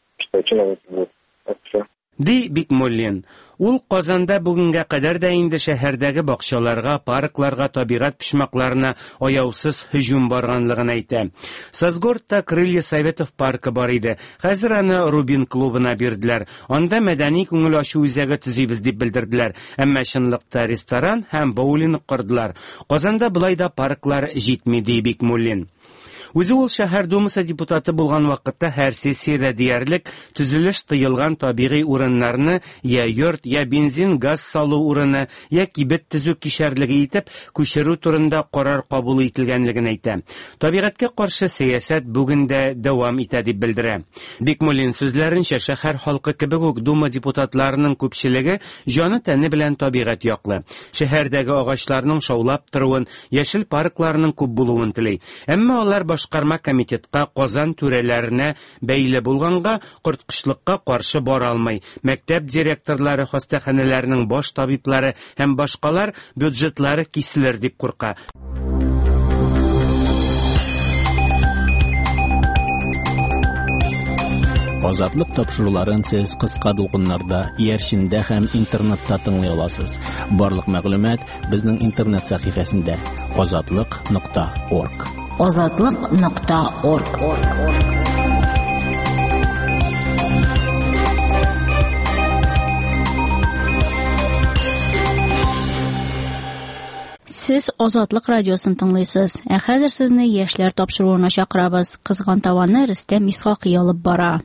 Ди Бикмуллин. Ул Казанда бүгенгә кадәр дә инде шәһәрдәге бакчаларга, паркларга, табигать пишмакларына аяусыз һөҗүм барганлыгын әйтә. Сазгортта Крылья Советов паркы бар иде. Хәзер аны Рубин клубына бирделәр. Анда мәдәни күңел ачу үзәге төзибез дип белдерделәр. Әмма чынлыкта ресторан һәм боулинг кордылар. Казанда булай да парклар җитми, ди Бикмуллин. Үзе ул шәһәр думасы депутаты булган вакытта һәр сессиядә диярлек төзелеш тыелган табигый урыннарны я йорт, я бензин, газ салу урыны, я кибет төзү кишәрлеге итеп күчерү турында карар кабул ителгәнлеген әйтә. Табигатькә каршы сәясәт бүген дә дәвам итә дип белдерә. Бикмуллин сүзләренчә, шәһәр халкы кебек үк дума депутатларының күпчелеге җаны тәне белән табигать яклы. Шәһәрдәге агачларның шаулап торуын, яшел паркларның күп булуын тели. Әмма алар Башкарма комитетка Казан түрәләренә бәйле булганга корткычлыкка каршы бара алмый. Мәктәп директорлары, хастаханәләрнең баш табиблары һәм башкалар бюджетлары киселер дип курка. Азатлык тапшыруларын сез кыска дулкыннарда, иярчиндә һәм интернетта тыңлый аласыз. Барлык мәгълүмат безнең интернет сәхифәсендә азатлык нокта орг. азатлык нокта орг. Сез Азатлык радиосын тыңлыйсыз. Ә хәзер сезне яшьләр тапшыруына чакырабыз. Кызган таваны Рөстәм Исхакый алып бара.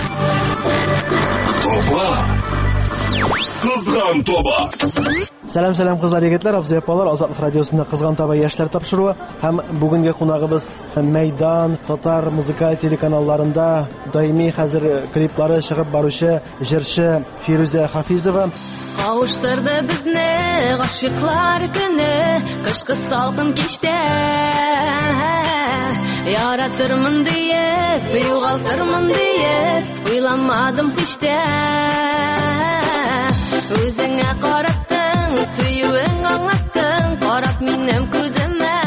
Тоба! Кызган тоба! Сәлам, сәлам кызлар, егетләр, абзый апалар, Азатлык радиосында кызган таба яшьләр тапшыруы һәм бүгенге кунагыбыз Мәйдан татар музыкаль телеканалларында даими хәзер клиплары чыгып баручы җырчы Фирүзә Хафизова. Кавыштырды безне гашыклар көне, кышкы салкын кичтә. Яратырмын диеп, югалтырмын диеп, уйламадым һич тә. Үзеңә караттың, сөюең аңлаттың, карап минем күземә.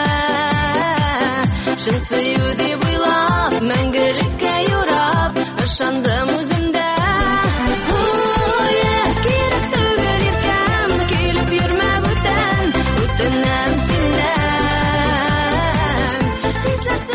Шын сөю дип уйлап, мәңгелеккә юрап, ышандым үземдә. Кирәк түгел иркәм, килеп йөрмә бүтән, үтенәм синнән.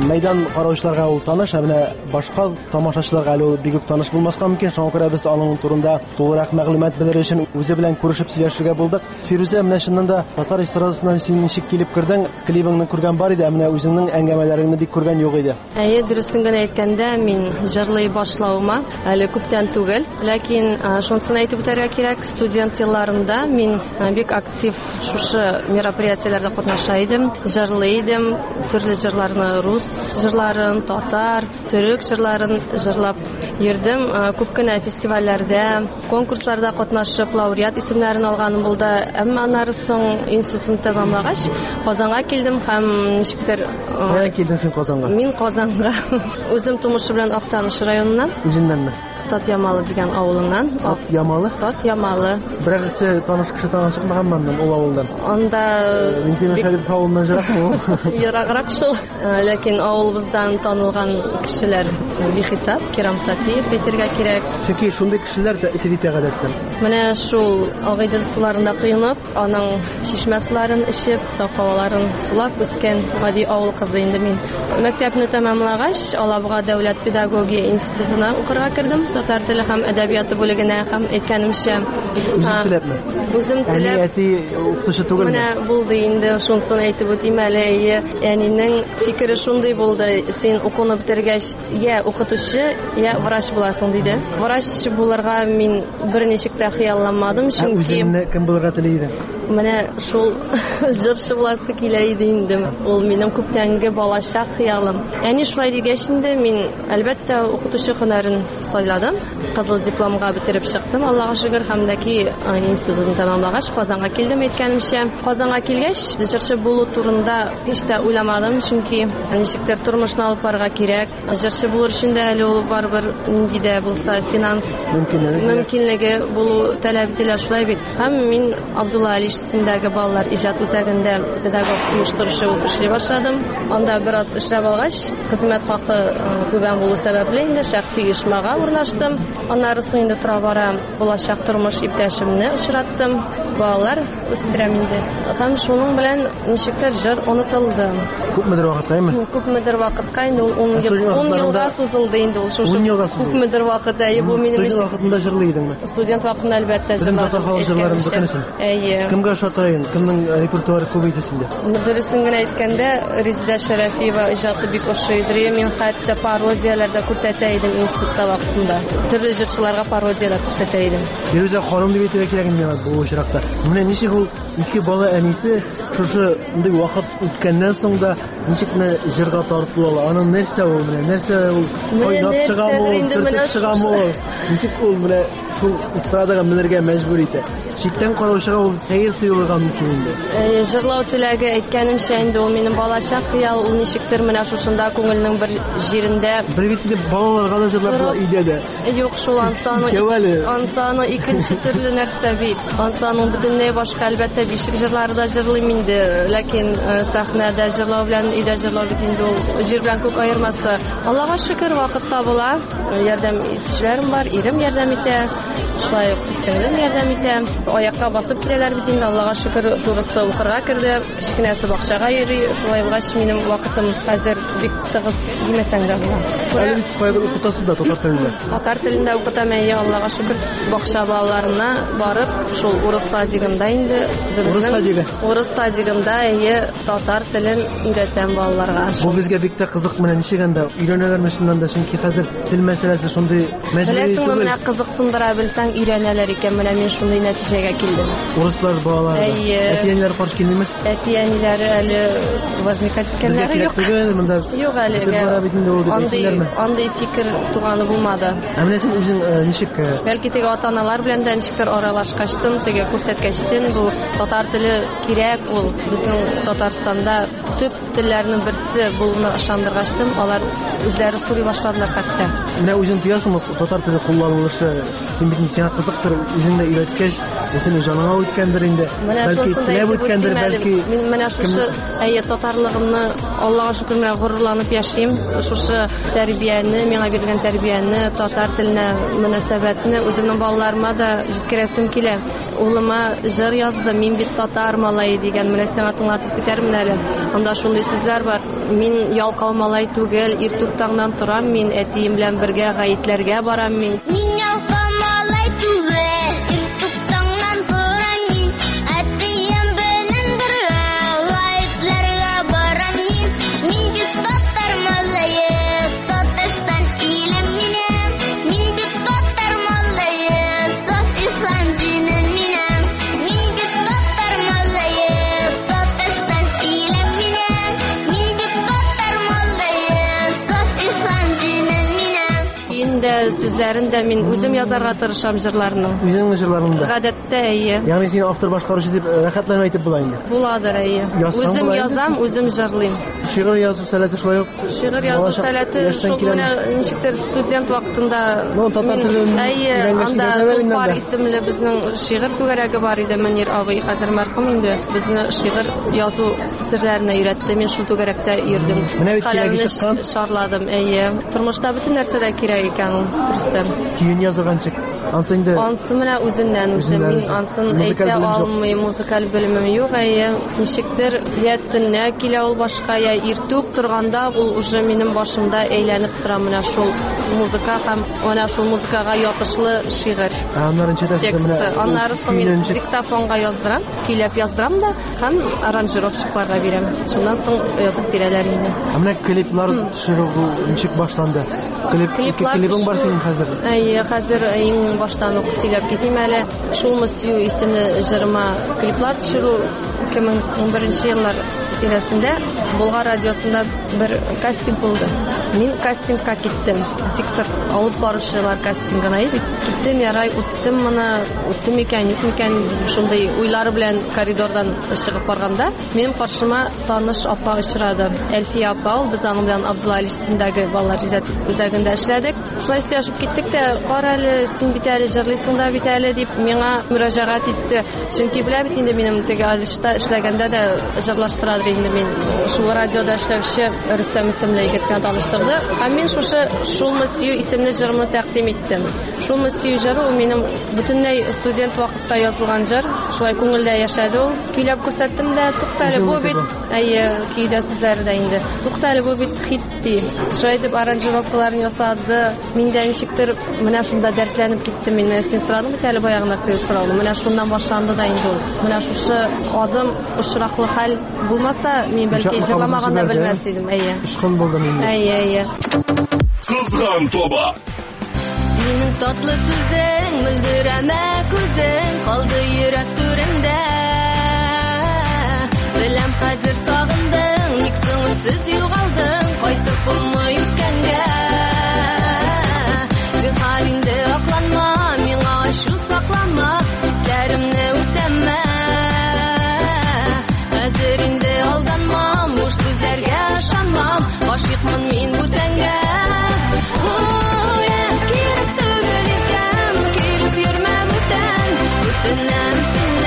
мәйдан караучыларга ул таныш, ә менә башка тамашачыларга әле ул бик үк таныш булмаска мөмкин. Шуңа күрә без аның турында тулырак мәгълүмат белер өчен үзе белән күрешеп сөйләшергә булдык. Фирүзә, менә шуннан да татар эстрадасыннан син ничек килеп кирдең? Клибыңны күргән бар иде, ә менә үзеңнең әңгәмәләреңне бик күргән юк иде. Әйе, дөресен генә әйткәндә, мин җырлый башлауыма әле күптән түгел, ләкин шунысын әйтеп үтәргә кирәк, студент елларында мин бик актив шушы мероприятиеләрдә катнаша идем, җырлый идем, төрле җырларны, рус җырларын, татар, төрек җырларын җырлап йөрдем. Күп кенә фестивальләрдә, конкурсларда катнашып, лауреат исемнәрен алганым булды. Әмма аннары соң институтны тәмамлагач, Казанга килдем һәм ничектер... Кая килдең син Казанга? Мин Казанга. Үзем тумышы белән Актаныш районыннан. Үзеннәнме? Татьямалы дигән авылыннан. Татьямалы? Татьямалы. Берәрсе таныш кеше танышмаган моннан, ул авылдан. Анда Минтимер Шәрипов авылыннан җыракмы? Ераграк шул. Ләкин авылыбыздан танылган кешеләр бихисап, Кирам Сатиев әйтергә кирәк. Чөнки шундый кешеләр дә исә итә гадәттән. Менә шул Агыйдел суларында кыйнап, аның чишмә суларын эчеп, саф һаваларын сулап үскән гади авыл кызы инде мин. Мәктәпне тәмамлагач, Алабуга дәүләт педагогия институтына укырга кирдем. Татар теле һәм әдәбияты бүлегенә һәм әйткәнемчә, үзем теләпме? Үзем теләп. Әти укытучы түгелме? Менә булды инде, шунысын әйтеп үтим әле. Әнинең фикере шундый булды, син укуны бетергәч, я укытучы, я врач буласың диде. Врач булырга мин берничек тә хыялламадым, чөнки үземне кем булырга теле идең? Менә шул җырчы буласы килә иде инде. Ул минем күптәнге балачак хыялым. Әни шулай дигәч инде мин әлбәттә укытучы һөнәрен сайладым. Кызыл дипломга бетереп чыктым. Аллага шөкер, һәм дә ки институтны тәмамлагач Казанга килдем әйткәнемчә. Казанга килгәч, җырчы булу турында һич тә уйламадым, чөнки ничектер тормышны алып барырга кирәк. Җырчы булыр өчен дә әле ул барбер нинди дә булса финанс мөмкинлеге булу таләп ителә, шулай бит. Һәм мин Абдулла Али исемендәге балалар иҗат үзәгендә педагог оештыручы булып эшли башладым. Анда бераз эшләп алгач, хезмәт хакы түбән булу сәбәпле инде шәхси оешмага урнаштым. Аннары соң инде тора-бара булачак тормыш иптәшемне очраттым. Балалар үстерәм инде. Һәм шуның белән ничектер җыр онытылды. Күпмедер вакыткаймы? Күпмедер вакытка инде ун елга сузылды инде ул шушы. Күпмедер вакыт, әйе, бу минем өчен. Студент вакытында җырлый идеңме? Студент вакытында әлбәттә җырладым. Әйе. Кемгә ошатайын? Кемнең репертуары күп иде синдә? Дөресен генә әйткәндә, Резидә Шәрәфиева иҗаты бик ошый иде. Мин хәтта пародияләрдә күрсәтә идем институтта вакытында. Төрле җырчыларга пародиялар күрсәтә идем. Фирүзә ханым дип әйтергә кирәк инде бу очракта. Менә ничек ул ике бала әнисе шушы инде вакыт үткәннән соң да ничек менә җырга тартыла ала? Аның нәрсә ул менә? Нәрсә ул? Кайнап чыгамы? Төртеп чыгамы? Ничек ул менә шул эстрадага менергә мәҗбүр итә? Читтән караучыга ул сәер тоелган мөмкин инде. Җырлау теләге әйткәнемчә инде ул минем балачак хыял, ул ничектер менә шушында күңелнең бер җирендә. Бер бит инде балаларга да җырлап була иде дә. Юк, шул ансаны ансаны икенче төрле нәрсә бит. Ансаның бөтенләй башка, әлбәттә бишек җырлары да җырлыйм инде, ләкин сәхнәдә җырлау белән өйдә җырлау бит инде ул җир белән күк аермасы. Аллага шөкер, вакыт табыла. Ярдәм итүчеләрем бар, ирем ярдәм итә. Шулай ук сеңлем ярдәм итә. Аякка басып киләләр бит инде, Аллага шөкер, турысы укырга керде, кичкенәсе бакчага йөри. Шулай булгач минем вакытым хәзер бик тыгыз димәсәң дә була. Әле бит спайда укытасы да татар телендә. Татар телендә укытам, әйе, Аллага шөкер. Бакча балаларына барып, шул урыс садигында инде урыс садигы. Урыс садигында әйе татар телен өйрәтәм балаларга. Бу безгә бик тә кызык, менә ничегәндә өйрәнәләрме шуннан да, чөнки хәзер тел мәсьәләсе шундый мәҗбүри түгел. Менә кызыксындыра белсәң өйрәнәләр икән, менә мин шундый нәтиҗәгә килдем. Урыслар балалар. Әтиәниләр каршы килмиме? Әтиәниләре әле возникать иткәннәре юк. Юк әле. Андый фикер туганы булмады. Ә менә син үзең ничек? Бәлки теге ата-аналар белән дә ничектер аралашкачтын, теге күрсәткәчтен, бу татар теле кирәк, ул безнең Татарстанда төп телләрнең берсе булуына ышандыргачтын, алар үзләре сорый башладылар хәтта. Менә үзең тоясыңмы татар теле кулланылышы? Син бит сиңа кызыктыр, үзең дә өйрәткәч, синең җаныңа үткәндер инде. Бәлки теләп үткәндер, бәлки. Мин менә шушы әйе татарлыгымны Аллага шөкер менә горурланып яшим. Шушы тәрбияне, миңа биргән тәрбияне, татар теленә мөнәсәбәтне үземнең балаларыма да җиткерәсем килә. Улыма җыр язды, мин бит татар малае дигән, менә сиңа тыңлатып китәрмен әле. Анда шундый сүзләр бар. Мин ялкау малай түгел, иртүк таңнан торам мин, әтием белән бергә гаетләргә барам мин. Мин ялкау малай түгел, иртүк таңнан торам мин, әтием белән бергә гаетләргә барам мин. Мин бит татар малае, Татарстан илем минем. Мин бит татар малае, саф ислам динем минем. Мин бит татар малае, Татарстан илем минем. Мин бит татар малае, саф ислам динем минем. Инде сүзләрен дә мин үзем язарга тырышам җырларны. Үзеңнең җырларыңда. Гадәттә, әйе. Ягъни син автор башкаручы дип рәхәтләнеп әйтеп була инде. Буладыр, әйе. Язсаң Үзем була инде. язам, үзем җырлыйм. Шигырь язу сәләте шулай ук. Шигырь язу сәләте шул менә ничектер студент вакытында Ну, татар телен әйе, өйрәнгәч анда килә инде Тулпар анда. исемле безнең шигырь түгәрәге бар иде, Мөнир абый, хәзер мәрхүм инде. Безне шигырь язу серләренә өйрәтте. Мин шул түгәрәктә йөрдем. Менә бит кирәге Каләмне чыккан. шарладым, әйе. Тормышта бөтен нәрсә дә кирәк икән ул, Рөстәм. Көйен язырганчык. Ансы инде Ансы менә үзеннән үзе, Үзеннән мин үзе. ансын Музыкаль әйтә белем юк. алмыйм, музыкаль белемем юк, әйе. Ничектер я төнлә килә ул башка, я иртүк торганда ул уже минем башымда әйләнеп тора менә шул музыка һәм менә шул музыкага ятышлы шигырь. Аннарын читәсе Тексты. Аннарысын мин диктофонга яздырам, көйләп яздырам да һәм аранжировщикларга бирәм. Шуннан соң язып бирәләр инде. Менә клиплар төшерү ничек башланды? Клип Клиплар клибың бар төшү- синең хәзер. Әйе, хәзер иң баштан ук сөйләп китим әле. Шулмы сөю исемле җырыма клиплар төшерү ике мең ун беренче еллар тирәсендә Болгар радиосында бер кастинг булды. Мин кастингка киттем. Диктор алып баручылар кастингына иде. Киттем, ярай, үттем моны, үттем икән, юк икән, шундый уйлары белән коридордан чыгып барганда, минем каршыма таныш апа очрады. Әлфия апа, ул без аның белән Абдулла Алишевдәге балалар иҗат үзәгендә эшләдек. Шулай сөйләшеп киттек тә, кара әле, син бит әле җырлыйсың да бит әле дип миңа мөрәҗәгать итте. Чөнки белә бит инде минем теге Алишта эшләгәндә дә җырлаштырадыр инде мин. Шул радиода эшләүче Рөстәм исемле егеткә таныштырды. Һәм мин шушы шулмы сөю исемле җырымны тәкъдим иттем. Шулмы сөю җыры ул минем бөтенләй студент вакытта язылган җыр. Шулай күңелдә яшәде ул. Көйләп күрсәттем дә, туктале бу бит, әйе, көйдә сүзләре дә инде. Туктале бу бит хит ди. Шулай дип аранжировкаларын ясады. Мин дә ничектер менә шунда дәртләнеп киттем. Мин менә син сорадың бит әле баягына кыю сорауны. Менә шуннан башланды да инде ул. Менә шушы адым очраклы хәл булмаса, мин бәлки җырламаганда белмәс идем, әйе. Ишкын булды мине. Әйе, әйе. Кызган тоба. Синең татлы сүзең, мөлдерәмә күзең, калды йөрәк түрендә. Беләм хәзер сагындың, ник соң үнсез югалдың, кайтып булмый үткәнгә. Гыйфаринде акланма, миңа ачу саклама, сүзләремне үтәмә. Хәзер инде алданмам, буш сүзләргә ышанмам, гашыйкмын мин бүтәнгә. Бүтәнәм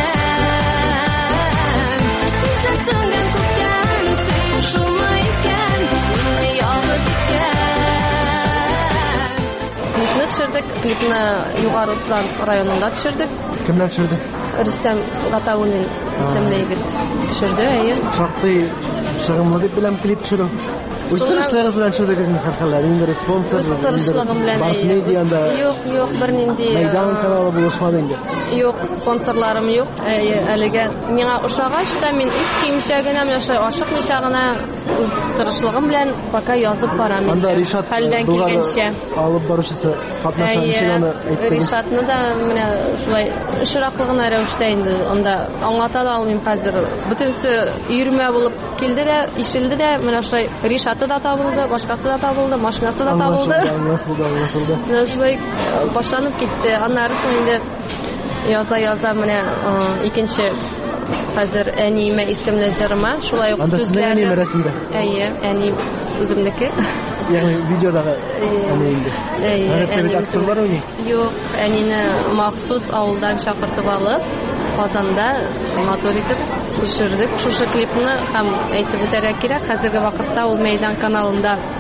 синнән, күзләсәңдән күпкән, сөю шулмы икән, мине ялгыз иткән. Клипны төшердек, клипны Югары Услан районында төшердек. Кемнәр төшерде? Рөстәм Гатауллин исемле егет төшерде, әйе. Шактый чыгымлы дип беләм клип төшерү. Үз тырышлыгыз белән төшердегезме һәрхәлләр? Инде респонсор, Үз тырышлыгым белән, Бас әйе. медианда Юк, юк, бернинди Мәйдан каналы булышмады инде. юк, спонсорларым юк. Әйе, әлегә миңа ошагач та мин үз кимичә генә менә шулай ашыкмыйча гына үз тырышлыгым белән пока язып барам. Анда Ришат хәлдән Болгар килгәнчә. алып баручысы катнаша ничек аны әйттегез? Ришатны да менә шулай очраклы гына рәвештә инде анда аңлата да алмыйм хәзер. Бөтенсе өйрмә булып килде дә, ишелде дә, менә шулай Ришаты да табылды, башкасы да табылды, машинасы да табылды. Аңлашылды, аңлашылды. Менә шулай башланып китте. Аннарысын инде яза-яза менә икенче хәзер әниемә исемле җырыма шулай ук Анда сезнең әниме рәсемдә? Әйе, әни үземнеке. Ягъни видеодагы әни инде. Әйе, әни актерлар уйный? Юк, әнине махсус авылдан чакыртып алып, Казанда матур итеп төшердек шушы клипны һәм әйтеп үтәргә кирәк, хәзерге вакытта ул Мәйдан каналында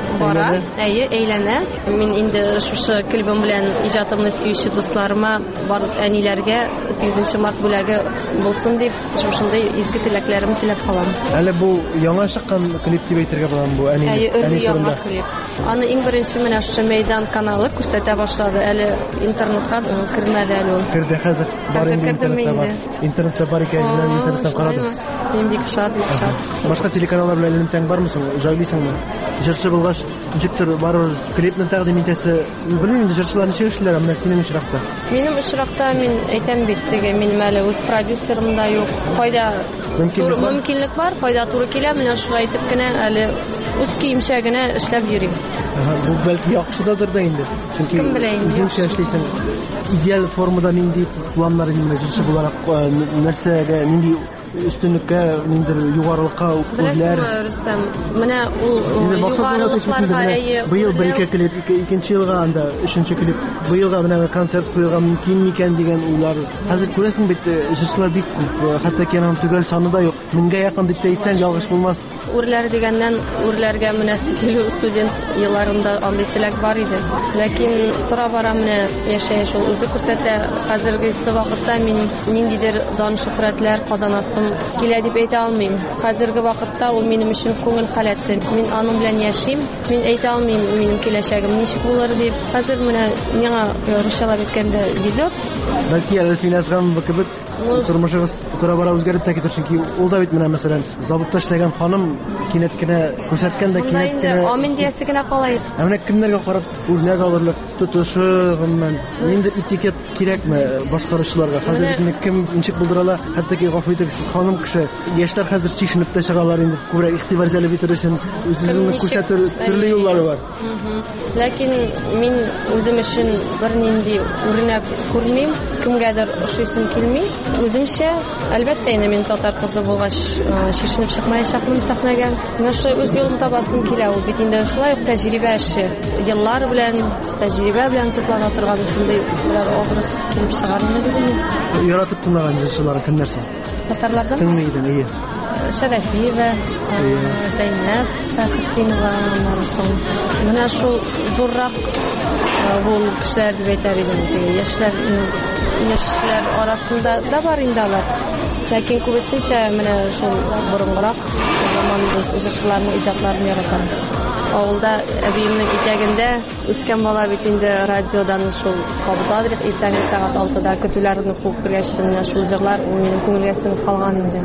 бара. Әйе, әйләнә. Мин инде шушы клибым белән иҗатымны сөюче дусларыма, барлык әниләргә сигезенче март бүләге булсын дип, шушындай изге теләкләремне теләп калам. Әле бу яңа чыккан клип дип әйтергә буламы бу әни? Әйе, яңа клип. Аны иң беренче менә шушы мәйдан каналы күрсәтә башлады. Әле интернетка кирмәде әле ул. Кирде хәзер. Бар инде интернетта бар. Интернетта бар икән, интернеттан карадым. Мин бик шат, бик шат. Башка телеканаллар белән элемтәң бармысың? Җайлыйсыңмы? Җырчы булгач, ничектер барыр клипны тәкъдим итәсе. Белмим инде җырчылар ничек эшләр, менә синең очракта. Минем очракта мин әйтәм бит, теге минем әле үз продюсерым да юк. Кайда мөмкинлек бар, кайда туры килә, менә шулай итеп кенә әле үз киемчә генә эшләп йөрим. Бу бәлки яхшыдыр да инде. Чөнки үзеңчә эшлисең. Идеаль формада нинди планнар инде җырчы буларак нәрсәгә, нинди üstünlükкә, ниндер югарылыкка үзләр. Рөстәм, менә ул югарылыкларга әйе. Быел бер-ике клип, икенче елга анда өченче клип. Быелга менә концерт куярга мөмкин микән дигән уйлар. Хәзер күрәсең бит, җырчылар бик күп. Хәтта киноның түгел саны да юк. Меңгә якын дип әйтсәң ялгыш булмас. Үрләр дигәннән үрләргә мөнәсиб килү студент елларында андый теләк бар иде. Ләкин тора-бара менә яшәй шул үзе күрсәтә. Хәзерге вакытта мин ниндидер дан шөһрәтләр казанасы килә дип әйтә алмыйм. Хәзерге вакытта ул минем өчен күңел халәте. Мин аның белән яшим. Мин әйтә алмыйм минем киләчәгем ничек булыр дип. Хәзер менә миңа рушалап иткәндә везет. Бәлки әле финансгам кебек тормышыгыз тора-бара үзгәреп тә китер, чөнки ул да бит менә мәсәлән заводта эшләгән ханым кинәт кенә күрсәткән дә кинәт кенә. Амин диясе генә калай. Ә менә кемнәргә карап үрнәк алырлык тотышы, гомумән нинди этикет кирәкме башкаручыларга? Хәзер кем ничек булдырала? Хәтта ки гафу итегез, ханым кеше. Яшьләр хәзер чишенеп тә чыгалар инде. Күбрәк игътибар җәлеп итер өчен үзеңне күрсәтер төрле юллары бар. Ләкин мин үзем өчен бернинди үрнәк күрмим. Кемгәдер ошыйсым килми. Үземчә, әлбәттә инде мин татар кызы булгач чишенеп чыкмаячакмын сәхнәгә. Менә шулай үз юлым табасым килә. Ул бит инде шулай ук тәҗрибә эше. Еллар белән, тәҗрибә белән туплана торган шундый бер образ килеп чыгар инде. Яратып тыңлаган җырчылар кемнәрсә? Татарлардан? Тыңлыйдым, ие. Шәрәфиева, Зәйнәп, Фәхретдинова, Марсың. Менә шул зуррак бул кешеләр дип әйтә идем. Яшьләр яшьләр арасында да бар инде алар. Ләкин күбесенчә менә шул борынгырак заманында җырчыларның иҗатларын яратам. Авылда әбиемнең итәгендә үскән бала бит инде радиодан шул кабылдыр иртәнге сәгать алтыда көтүләрне куып кергәч менә шул җырлар минем күңелгә сеңеп калган инде.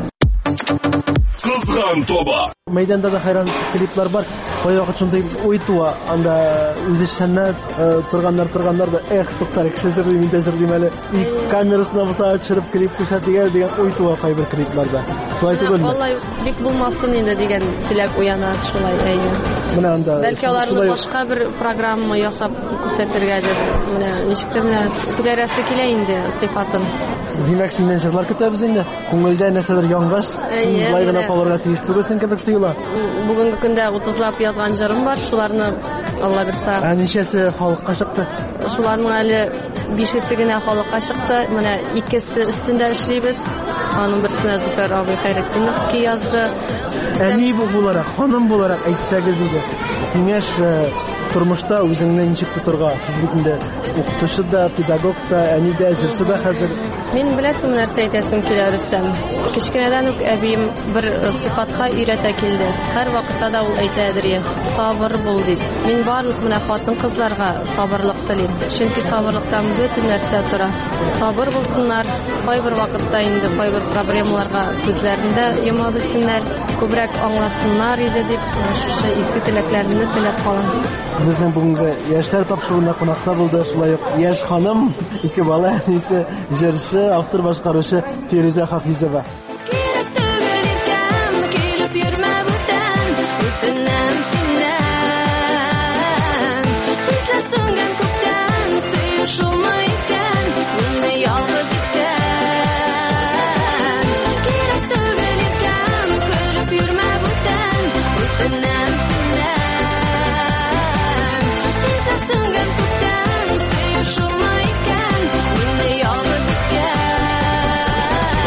Кызган тоба. Мәйданда да хайран клиплар бар. Кай вакыт шундай уй туа, анда үзе шәннәт торганнар торганнар да эх туктар кеше җырлый мин дә җырлыйм әле. И камерасына буса төшереп клип күрсәтергә дигән уй туа кайбер клипларда. Шулай түгелме? Валлай бик булмасын инде дигән теләк уяна шулай әйе. Менә анда бәлки аларны башка бер программа ясап күрсәтергәдер. Менә ничектер менә күтәрәсе килә инде сыйфатын. Димәк, синнән җырлар көтәбез инде. Күңелдә нәрсәдер яңгаш, син гына калырга тиеш түгелсең кебек тоела. Бүгенге көндә утызлап язган җырым бар, шуларны Алла бирсә. Ә ничәсе халыкка чыкты? Шуларның әле бишесе генә халыкка чыкты. Менә икесе өстендә эшлибез. Аның берсенә Зөфәр абый Хәйретдинов ки язды. Әни бу буларак, ханым буларак әйтсәгез иде. Киңәш тормышта үзеңне ничек тотырга? Сез бит инде укытучы да, педагог да, әни дә, җырчы да хәзер. Мин беләсем нәрсә әйтәсем килә Рөстәм. Кичкенәдән үк әбием бер сыйфатка өйрәтә килде. Һәр вакытта да ул әйтәдер, сабыр бул дип. Мин барлык менә хатын кызларга сабырлык телим. Чөнки сабырлыктан бөтен нәрсә тора. Сабыр булсыннар. Кайбер вакытта инде кайбер проблемаларга күзләрендә йома белсеннәр, күбрәк аңласыннар иде дип шушы изге теләкләрне теләп калам. Безнең бүгенге яшьләр тапшыруында кунакта булды, шулай ук яшь ханым, ике бала әнисе, җырчы, автор башкаручы Фируза Хафизова.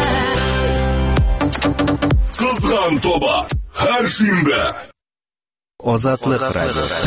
Кызган тоба. Һәр шимбә. Azatlık Radyosu.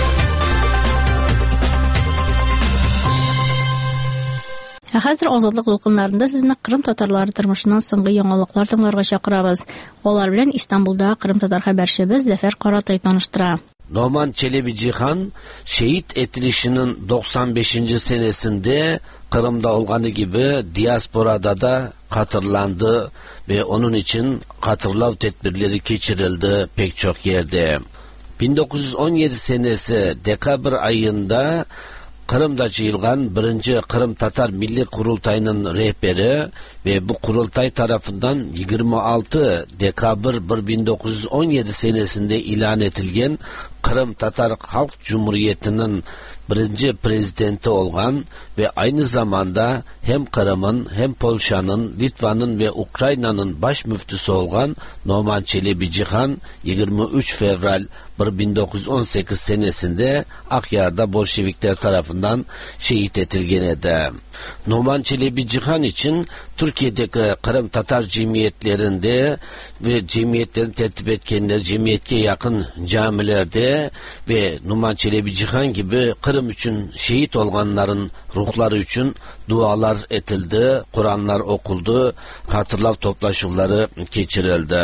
Хәзер азатлык дулкыннарында сезне Кырым татарлары тормышыннан соңгы яңалыклар тыңларга чакырабыз. Алар белән Истанбулда Кырым татар хәбәрчебез Зәфәр Каратай таныштыра. Noman Çelebi-Cihan şehit edilişinin doksan beşinci senesinde Kırım'da olganı gibi diasporada da hatırlandı ve onun için hatırlav tedbirleri geçirildi pek çok yerde. bin dokuz yüz on yedi senesi dekabr ayında Kırım'da çığılgan birinci Kırım Tatar Milli Kurultayı'nın rehberi ve bu kurultay tarafından yirmi altı dekabr bin dokuz yüz on yedi senesinde ilan edilgen Kırım Tatar Halk Cumhuriyeti'nin birinci prezidenti olgan ve aynı zamanda hem Kırım'ın hem Polşa'nın, Litva'nın ve Ukrayna'nın baş müftüsü olgan Noman Çelebi-Cihan yirmi üç Fevral bin dokuz yüz on sekiz senesinde Akyar'da Bolşevikler tarafından şehit edilgenede. Noman Çelebi-Cihan için Türkiye'deki Kırım Tatar cemiyetlerinde ve cemiyetlerin tertip etkenleri cemiyetke yakın camilerde ve Noman Çelebi-Cihan gibi Kırım için şehit olanların ruhları için dualar etildi, Kur'anlar okuldu, hatırlav toplaşımları geçirildi.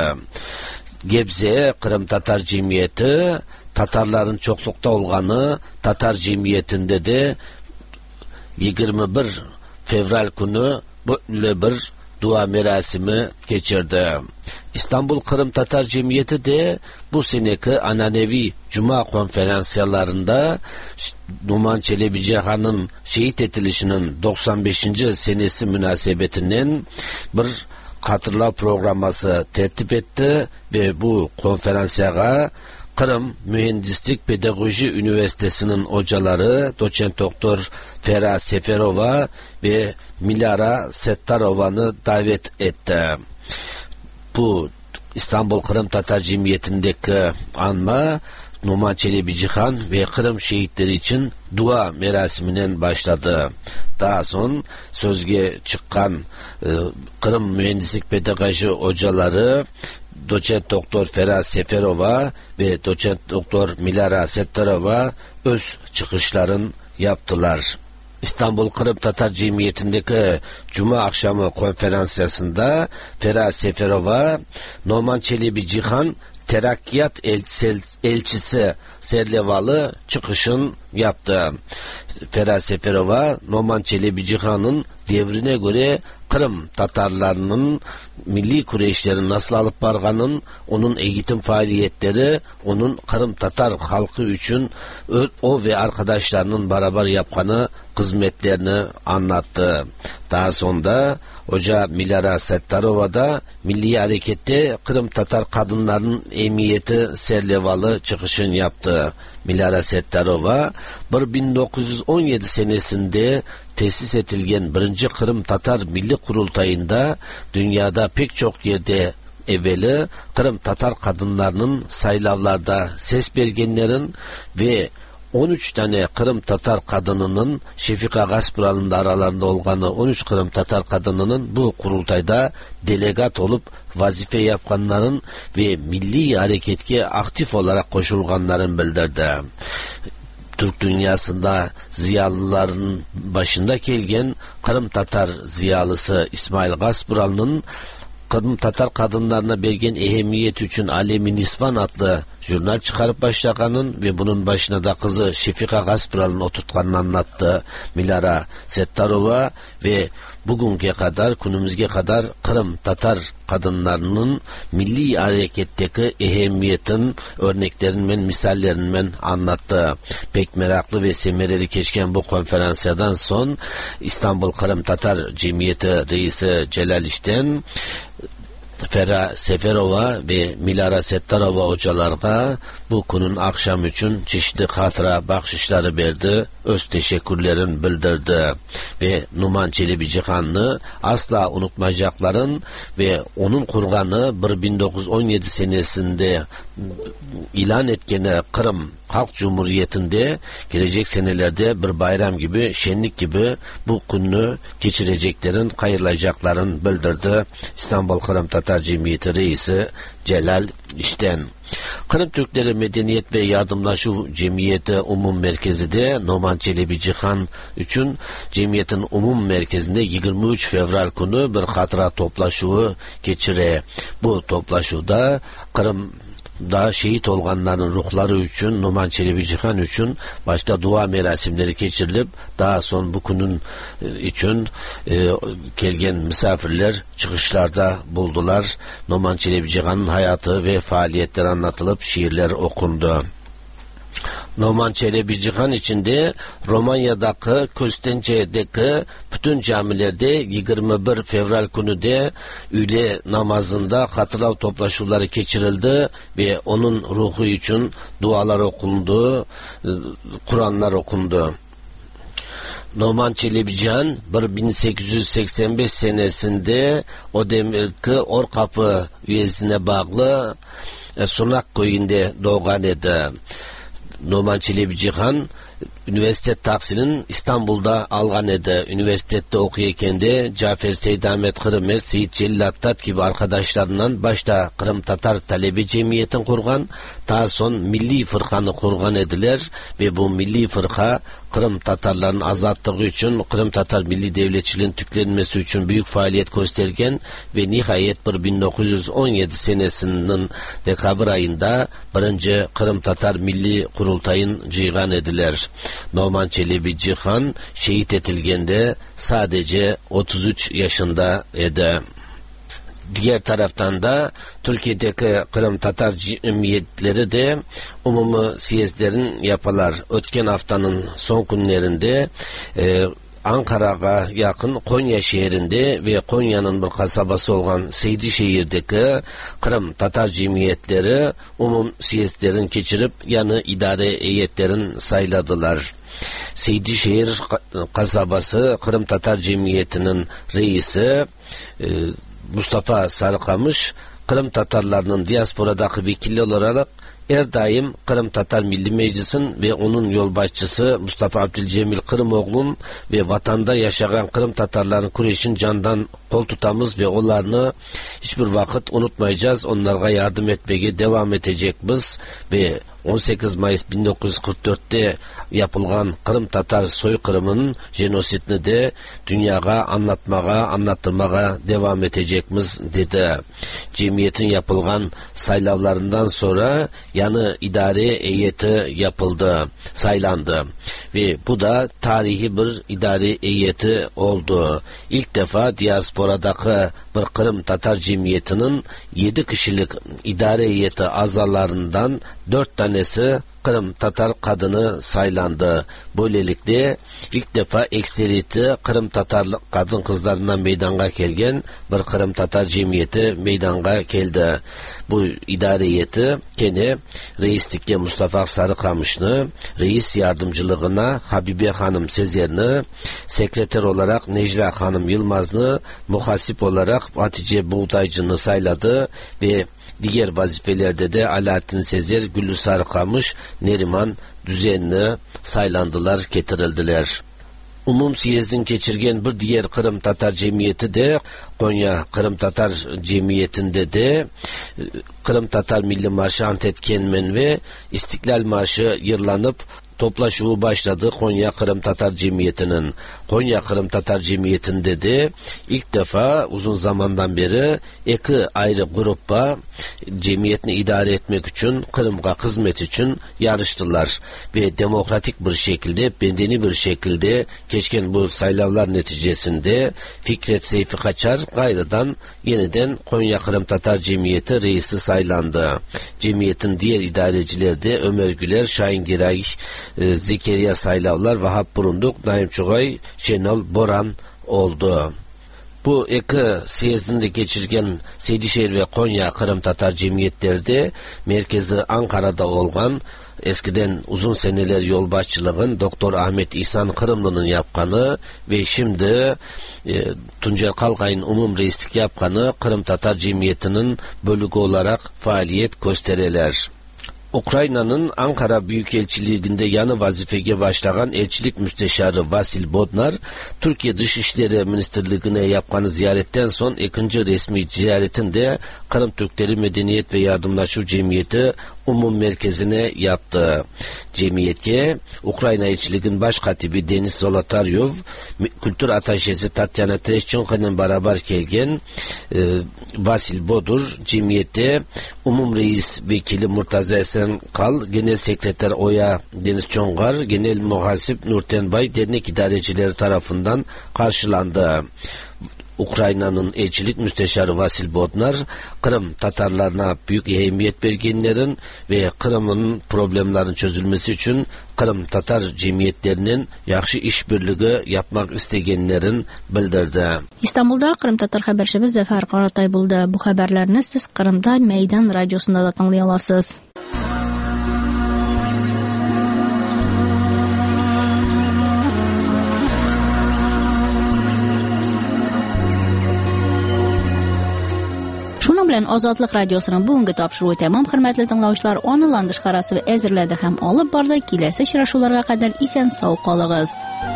Gebze Kırım Tatar Cemiyeti Tatarların çoklukta olganı Tatar Cemiyeti'nde de yirmi bir Fevral günü böyle bir dua merasimi geçirdi. İstanbul Kırım Tatar Cemiyeti de bu seneki ananevi Cuma konferansiyarlarında Noman Çelebi-Cihan'ın şehit edilişinin doksan beşinci senesi münasebetinden bir hatırla programması tertip etti ve bu konferansiyaya Kırım Mühendislik Pedagoji Üniversitesi'nin hocaları Doçent Doktor Ferah Seferova ve Milara Settarova'nı davet etti. Bu İstanbul Kırım Tatar Cemiyeti'ndeki anma Noman Çelebi-Cihan ve Kırım şehitleri için dua merasiminden başladı. Daha son sözge çıkan e, Kırım Mühendislik Pedagoji hocaları Doçent Doktor Ferah Seferova ve Doçent Doktor Milara Settarova öz çıkışların yaptılar. İstanbul Kırım Tatar Cemiyeti'ndeki Cuma akşamı konferansiyasında Ferah Seferova, Noman Çelebi-Cihan Terakkiyat elçisi, elçisi Serlevalı çıkışın yaptı. Ferah Seferova, Noman Çelebi-Cihan'ın devrine göre Kırım Tatarlarının milli kureyişlerin nasıl alıp barganın, onun eğitim faaliyetleri, onun Kırım Tatar halkı için o ve arkadaşlarının beraber yapkanı hizmetlerini anlattı. Daha sonra Hoca Milara Settarova da Milli Hareket'te Kırım Tatar kadınlarının emniyeti serlevalı çıkışın yaptı. Milara Settarova bin dokuz yüz on yedi senesinde tesis edilgen birinci Kırım Tatar Milli Kurultayı'nda dünyada pek çok yerde evveli Kırım Tatar kadınlarının saylavlarda ses bergenlerin ve on üç tane Kırım Tatar kadınının Şefika Gaspral'ın da aralarında olganı on üç Kırım Tatar kadınının bu kurultayda delegat olup vazife yapkanların ve milli hareketke aktif olarak koşulganların bildirdi. Türk dünyasında ziyalıların başında gelgen Kırım Tatar ziyalısı İsmail Gaspral'ın Kırım Tatar kadınlarına bergen ehemmiyet için Alemi Nisvan adlı jurnal çıkarıp başlaganın ve bunun başına da kızı Şefika Gaspral'ın oturtkanını anlattı Milara Settarova ve bugünkü kadar, günümüzge kadar Kırım Tatar kadınlarının milli hareketteki ehemmiyetin örneklerini men, misallerini men anlattı. Pek meraklı ve semereli geçken bu konferansiyeden son İstanbul Kırım Tatar Cemiyeti Reisi Celal İşten Ferah Seferova ve Milara Settarova hocalarga bu kunun akşam için çeşitli hatıra bakışları verdi, öz teşekkürlerin bildirdi ve Noman Çelebi-Cihan'ı asla unutmayacakların ve onun kurganı bin dokuz yüz on yedi senesinde ilan etkeni Kırım Halk Cumhuriyeti'nde gelecek senelerde bir bayram gibi, şenlik gibi bu günü geçireceklerin, kayırılacakların bildirdi İstanbul Kırım Tatar Cemiyeti Reisi Celal İşten. Kırım Türkleri Medeniyet ve Yardımlaşu Cemiyeti Umum Merkezi de Noman Çelebi Cihan üçün cemiyetin umum merkezinde yigirme üç fevral günü bir hatıra toplaşığı geçire. Bu toplaşıda Kırım da şehit olganların ruhları üçün, Numan Çelebi Cihan üçün başta dua merasimleri geçirilip daha son bu günün için e, gelgen misafirler çıkışlarda buldular. Numan Çelebi Cihan'ın hayatı ve faaliyetleri anlatılıp şiirler okundu. Numan Çelebi Cihan içinde Romanya'daki Köstence'deki bütün camilerde yigirme bir fevral günü de öğle namazında hatıra toplaşıları geçirildi ve onun ruhu için dualar okundu, Kur'anlar okundu. Numan Çelebi Cihan bin sekiz yüz seksen beş senesinde o demirki Orkapı üyesine bağlı Sunak köyünde doğan idi. Numan Çelebi Cihan üniversite tahsilini İstanbul'da algan edi. Üniversitede okuyarken de Cafer Seyyid Ahmet Kırımer, Seyit Celil Attat gibi arkadaşlarından başta Kırım Tatar Talebe Cemiyeti'ni kurgan, daha son Milli Fırkanı kurgan ediler ve bu Milli Fırka Kırım Tatarların azatlığı için, Kırım Tatar Milli Devletçiliğin tüklenmesi için büyük faaliyet göstergen ve nihayet bin dokuz yüz on yedi senesinin dekabr ayında birinci Kırım Tatar Milli Kurultayın cıygan ediler. Numan Çelebi Cihan şehit etilgende sadece otuz üç yaşında idi. Diğer taraftan da Türkiye'deki Kırım Tatar cemiyetleri de umumi siyezdlerin yaparlar. Ötken haftanın son günlerinde e, Ankara'ya yakın Konya şehrinde ve Konya'nın bir kasabası olan Seydişehir'deki Kırım Tatar cemiyetleri umum siyezdlerin geçirip yanı idare heyetlerin sayladılar. Seydişehir kasabası Kırım Tatar Cemiyeti'nin reisi e, Mustafa Sarıkamış, Kırım Tatarlarının diasporadaki vekili olarak her daim Kırım Tatar Milli Meclis'in ve onun yol başçısı Mustafa Abdülcemil Kırımoğlu'nun ve vatanda yaşayan Kırım Tatarların kureyşin candan kol tutamız ve onlarını hiçbir vakit unutmayacağız. Onlara yardım etmeye devam edeceğiz ve on sekiz Mayıs bin dokuz yüz kırk dörtte yapılgan Kırım Tatar soykırımının jenositini de dünyaya anlatmaya, anlattırmaya devam edeceğiz dedi. Cemiyetin yapılgan saylavlarından sonra yanı idare heyeti yapıldı, saylandı ve bu da tarihi bir idare heyeti oldu. İlk defa diasporadaki bir Kırım Tatar Cemiyeti'nin yedi kişilik idare heyeti azalarından dört tanesi Kırım Tatar kadını saylandı. Böylelikle ilk defa ekseriyeti Kırım Tatar kadın kızlarından meydana gelgen bir Kırım Tatar Cemiyeti meydana geldi. Bu idare heyeti gene reislikte Mustafa Sarıkamış'ını, reis yardımcılığına Habibe Hanım Sezer'ni, sekreter olarak Necla Hanım Yılmaz'ını, muhasip olarak Hatice Buğdaycı'nı sayladı ve diğer vazifelerde de Alaaddin Sezer, Güllü Sarıkamış, Neriman Düzenli saylandılar, getirildiler. Umum siyezdin geçirgen bir diğer Kırım Tatar Cemiyeti de Konya Kırım Tatar Cemiyeti'nde de Kırım Tatar Milli Marşı Antetkenmen ve İstiklal Marşı yırlanıp toplaşığı başladı Konya Kırım Tatar Cemiyeti'nin. Konya Kırım Tatar Cemiyeti'nde de ilk defa uzun zamandan beri iki ayrı gruppa cemiyetini idare etmek için, Kırım'a hizmet için yarıştılar ve demokratik bir şekilde, bendeni bir şekilde geçken bu saylavlar neticesinde Fikret Seyfi Kaçar gayrıdan yeniden Konya Kırım Tatar Cemiyeti reisi saylandı. Cemiyetin diğer idarecileri de Ömer Güler, Şahin Giray, Zekeriya Saylavlar, Vahap Burunduk, Naim Çugay, Şenol Boran oldu. Bu iki siyezdinde geçirgen Seydişehir ve Konya Kırım Tatar cemiyetleri de merkezi Ankara'da olgan eskiden uzun seneler yol başçılığın Doktor Ahmet İhsan Kırımlı'nın yapkanı ve şimdi e, Tuncel Kalkay'ın umum reislik yapkanı Kırım Tatar Cemiyeti'nin bölüğü olarak faaliyet göstereler. Ukrayna'nın Ankara Büyükelçiliğinde yanı vazifeye başlayan elçilik müsteşarı Vasil Bodnar, Türkiye Dışişleri Ministerliğine yapkanı ziyaretten son ikinci resmi ziyaretinde Kırım Türkleri Medeniyet ve Yardımlaşma Cemiyeti umum merkezine yaptı. Cemiyetke Ukrayna elçiliğinin baş katibi Denis Zolotaryov, kültür ataşesi Tatyana Treşçenko'nun beraber gelgen e, Vasil Bodur, cemiyette umum reis vekili Murtaza Esen Kal, genel sekreter Oya Deniz Çongar, genel muhasip Nurten Bay, dernek idarecileri tarafından karşılandı. Ukrayna'nın elçilik müsteşarı Vasil Bodnar, Kırım Tatarlarına büyük ehemmiyet vergenlerin ve Kırım'ın problemlerin çözülmesi için Kırım Tatar cemiyetlerinin yaxşı işbirliği yapmak istegenlerin bildirdi. İstanbul'da Kırım Tatar haberçimiz Zafer Karatay buldu. Bu haberlerini siz Kırım'da Meydan Radyosu'nda da tanıyalasınız. Şunun bilan Ozodlik radiosunun bugungi topshiruvi tamam. Hurmatli tinglovchilar, onlandish qarasi va azirladi ham olib bordi. Kelasi uchrashuvlarga qadar esen sog' qoling'iz.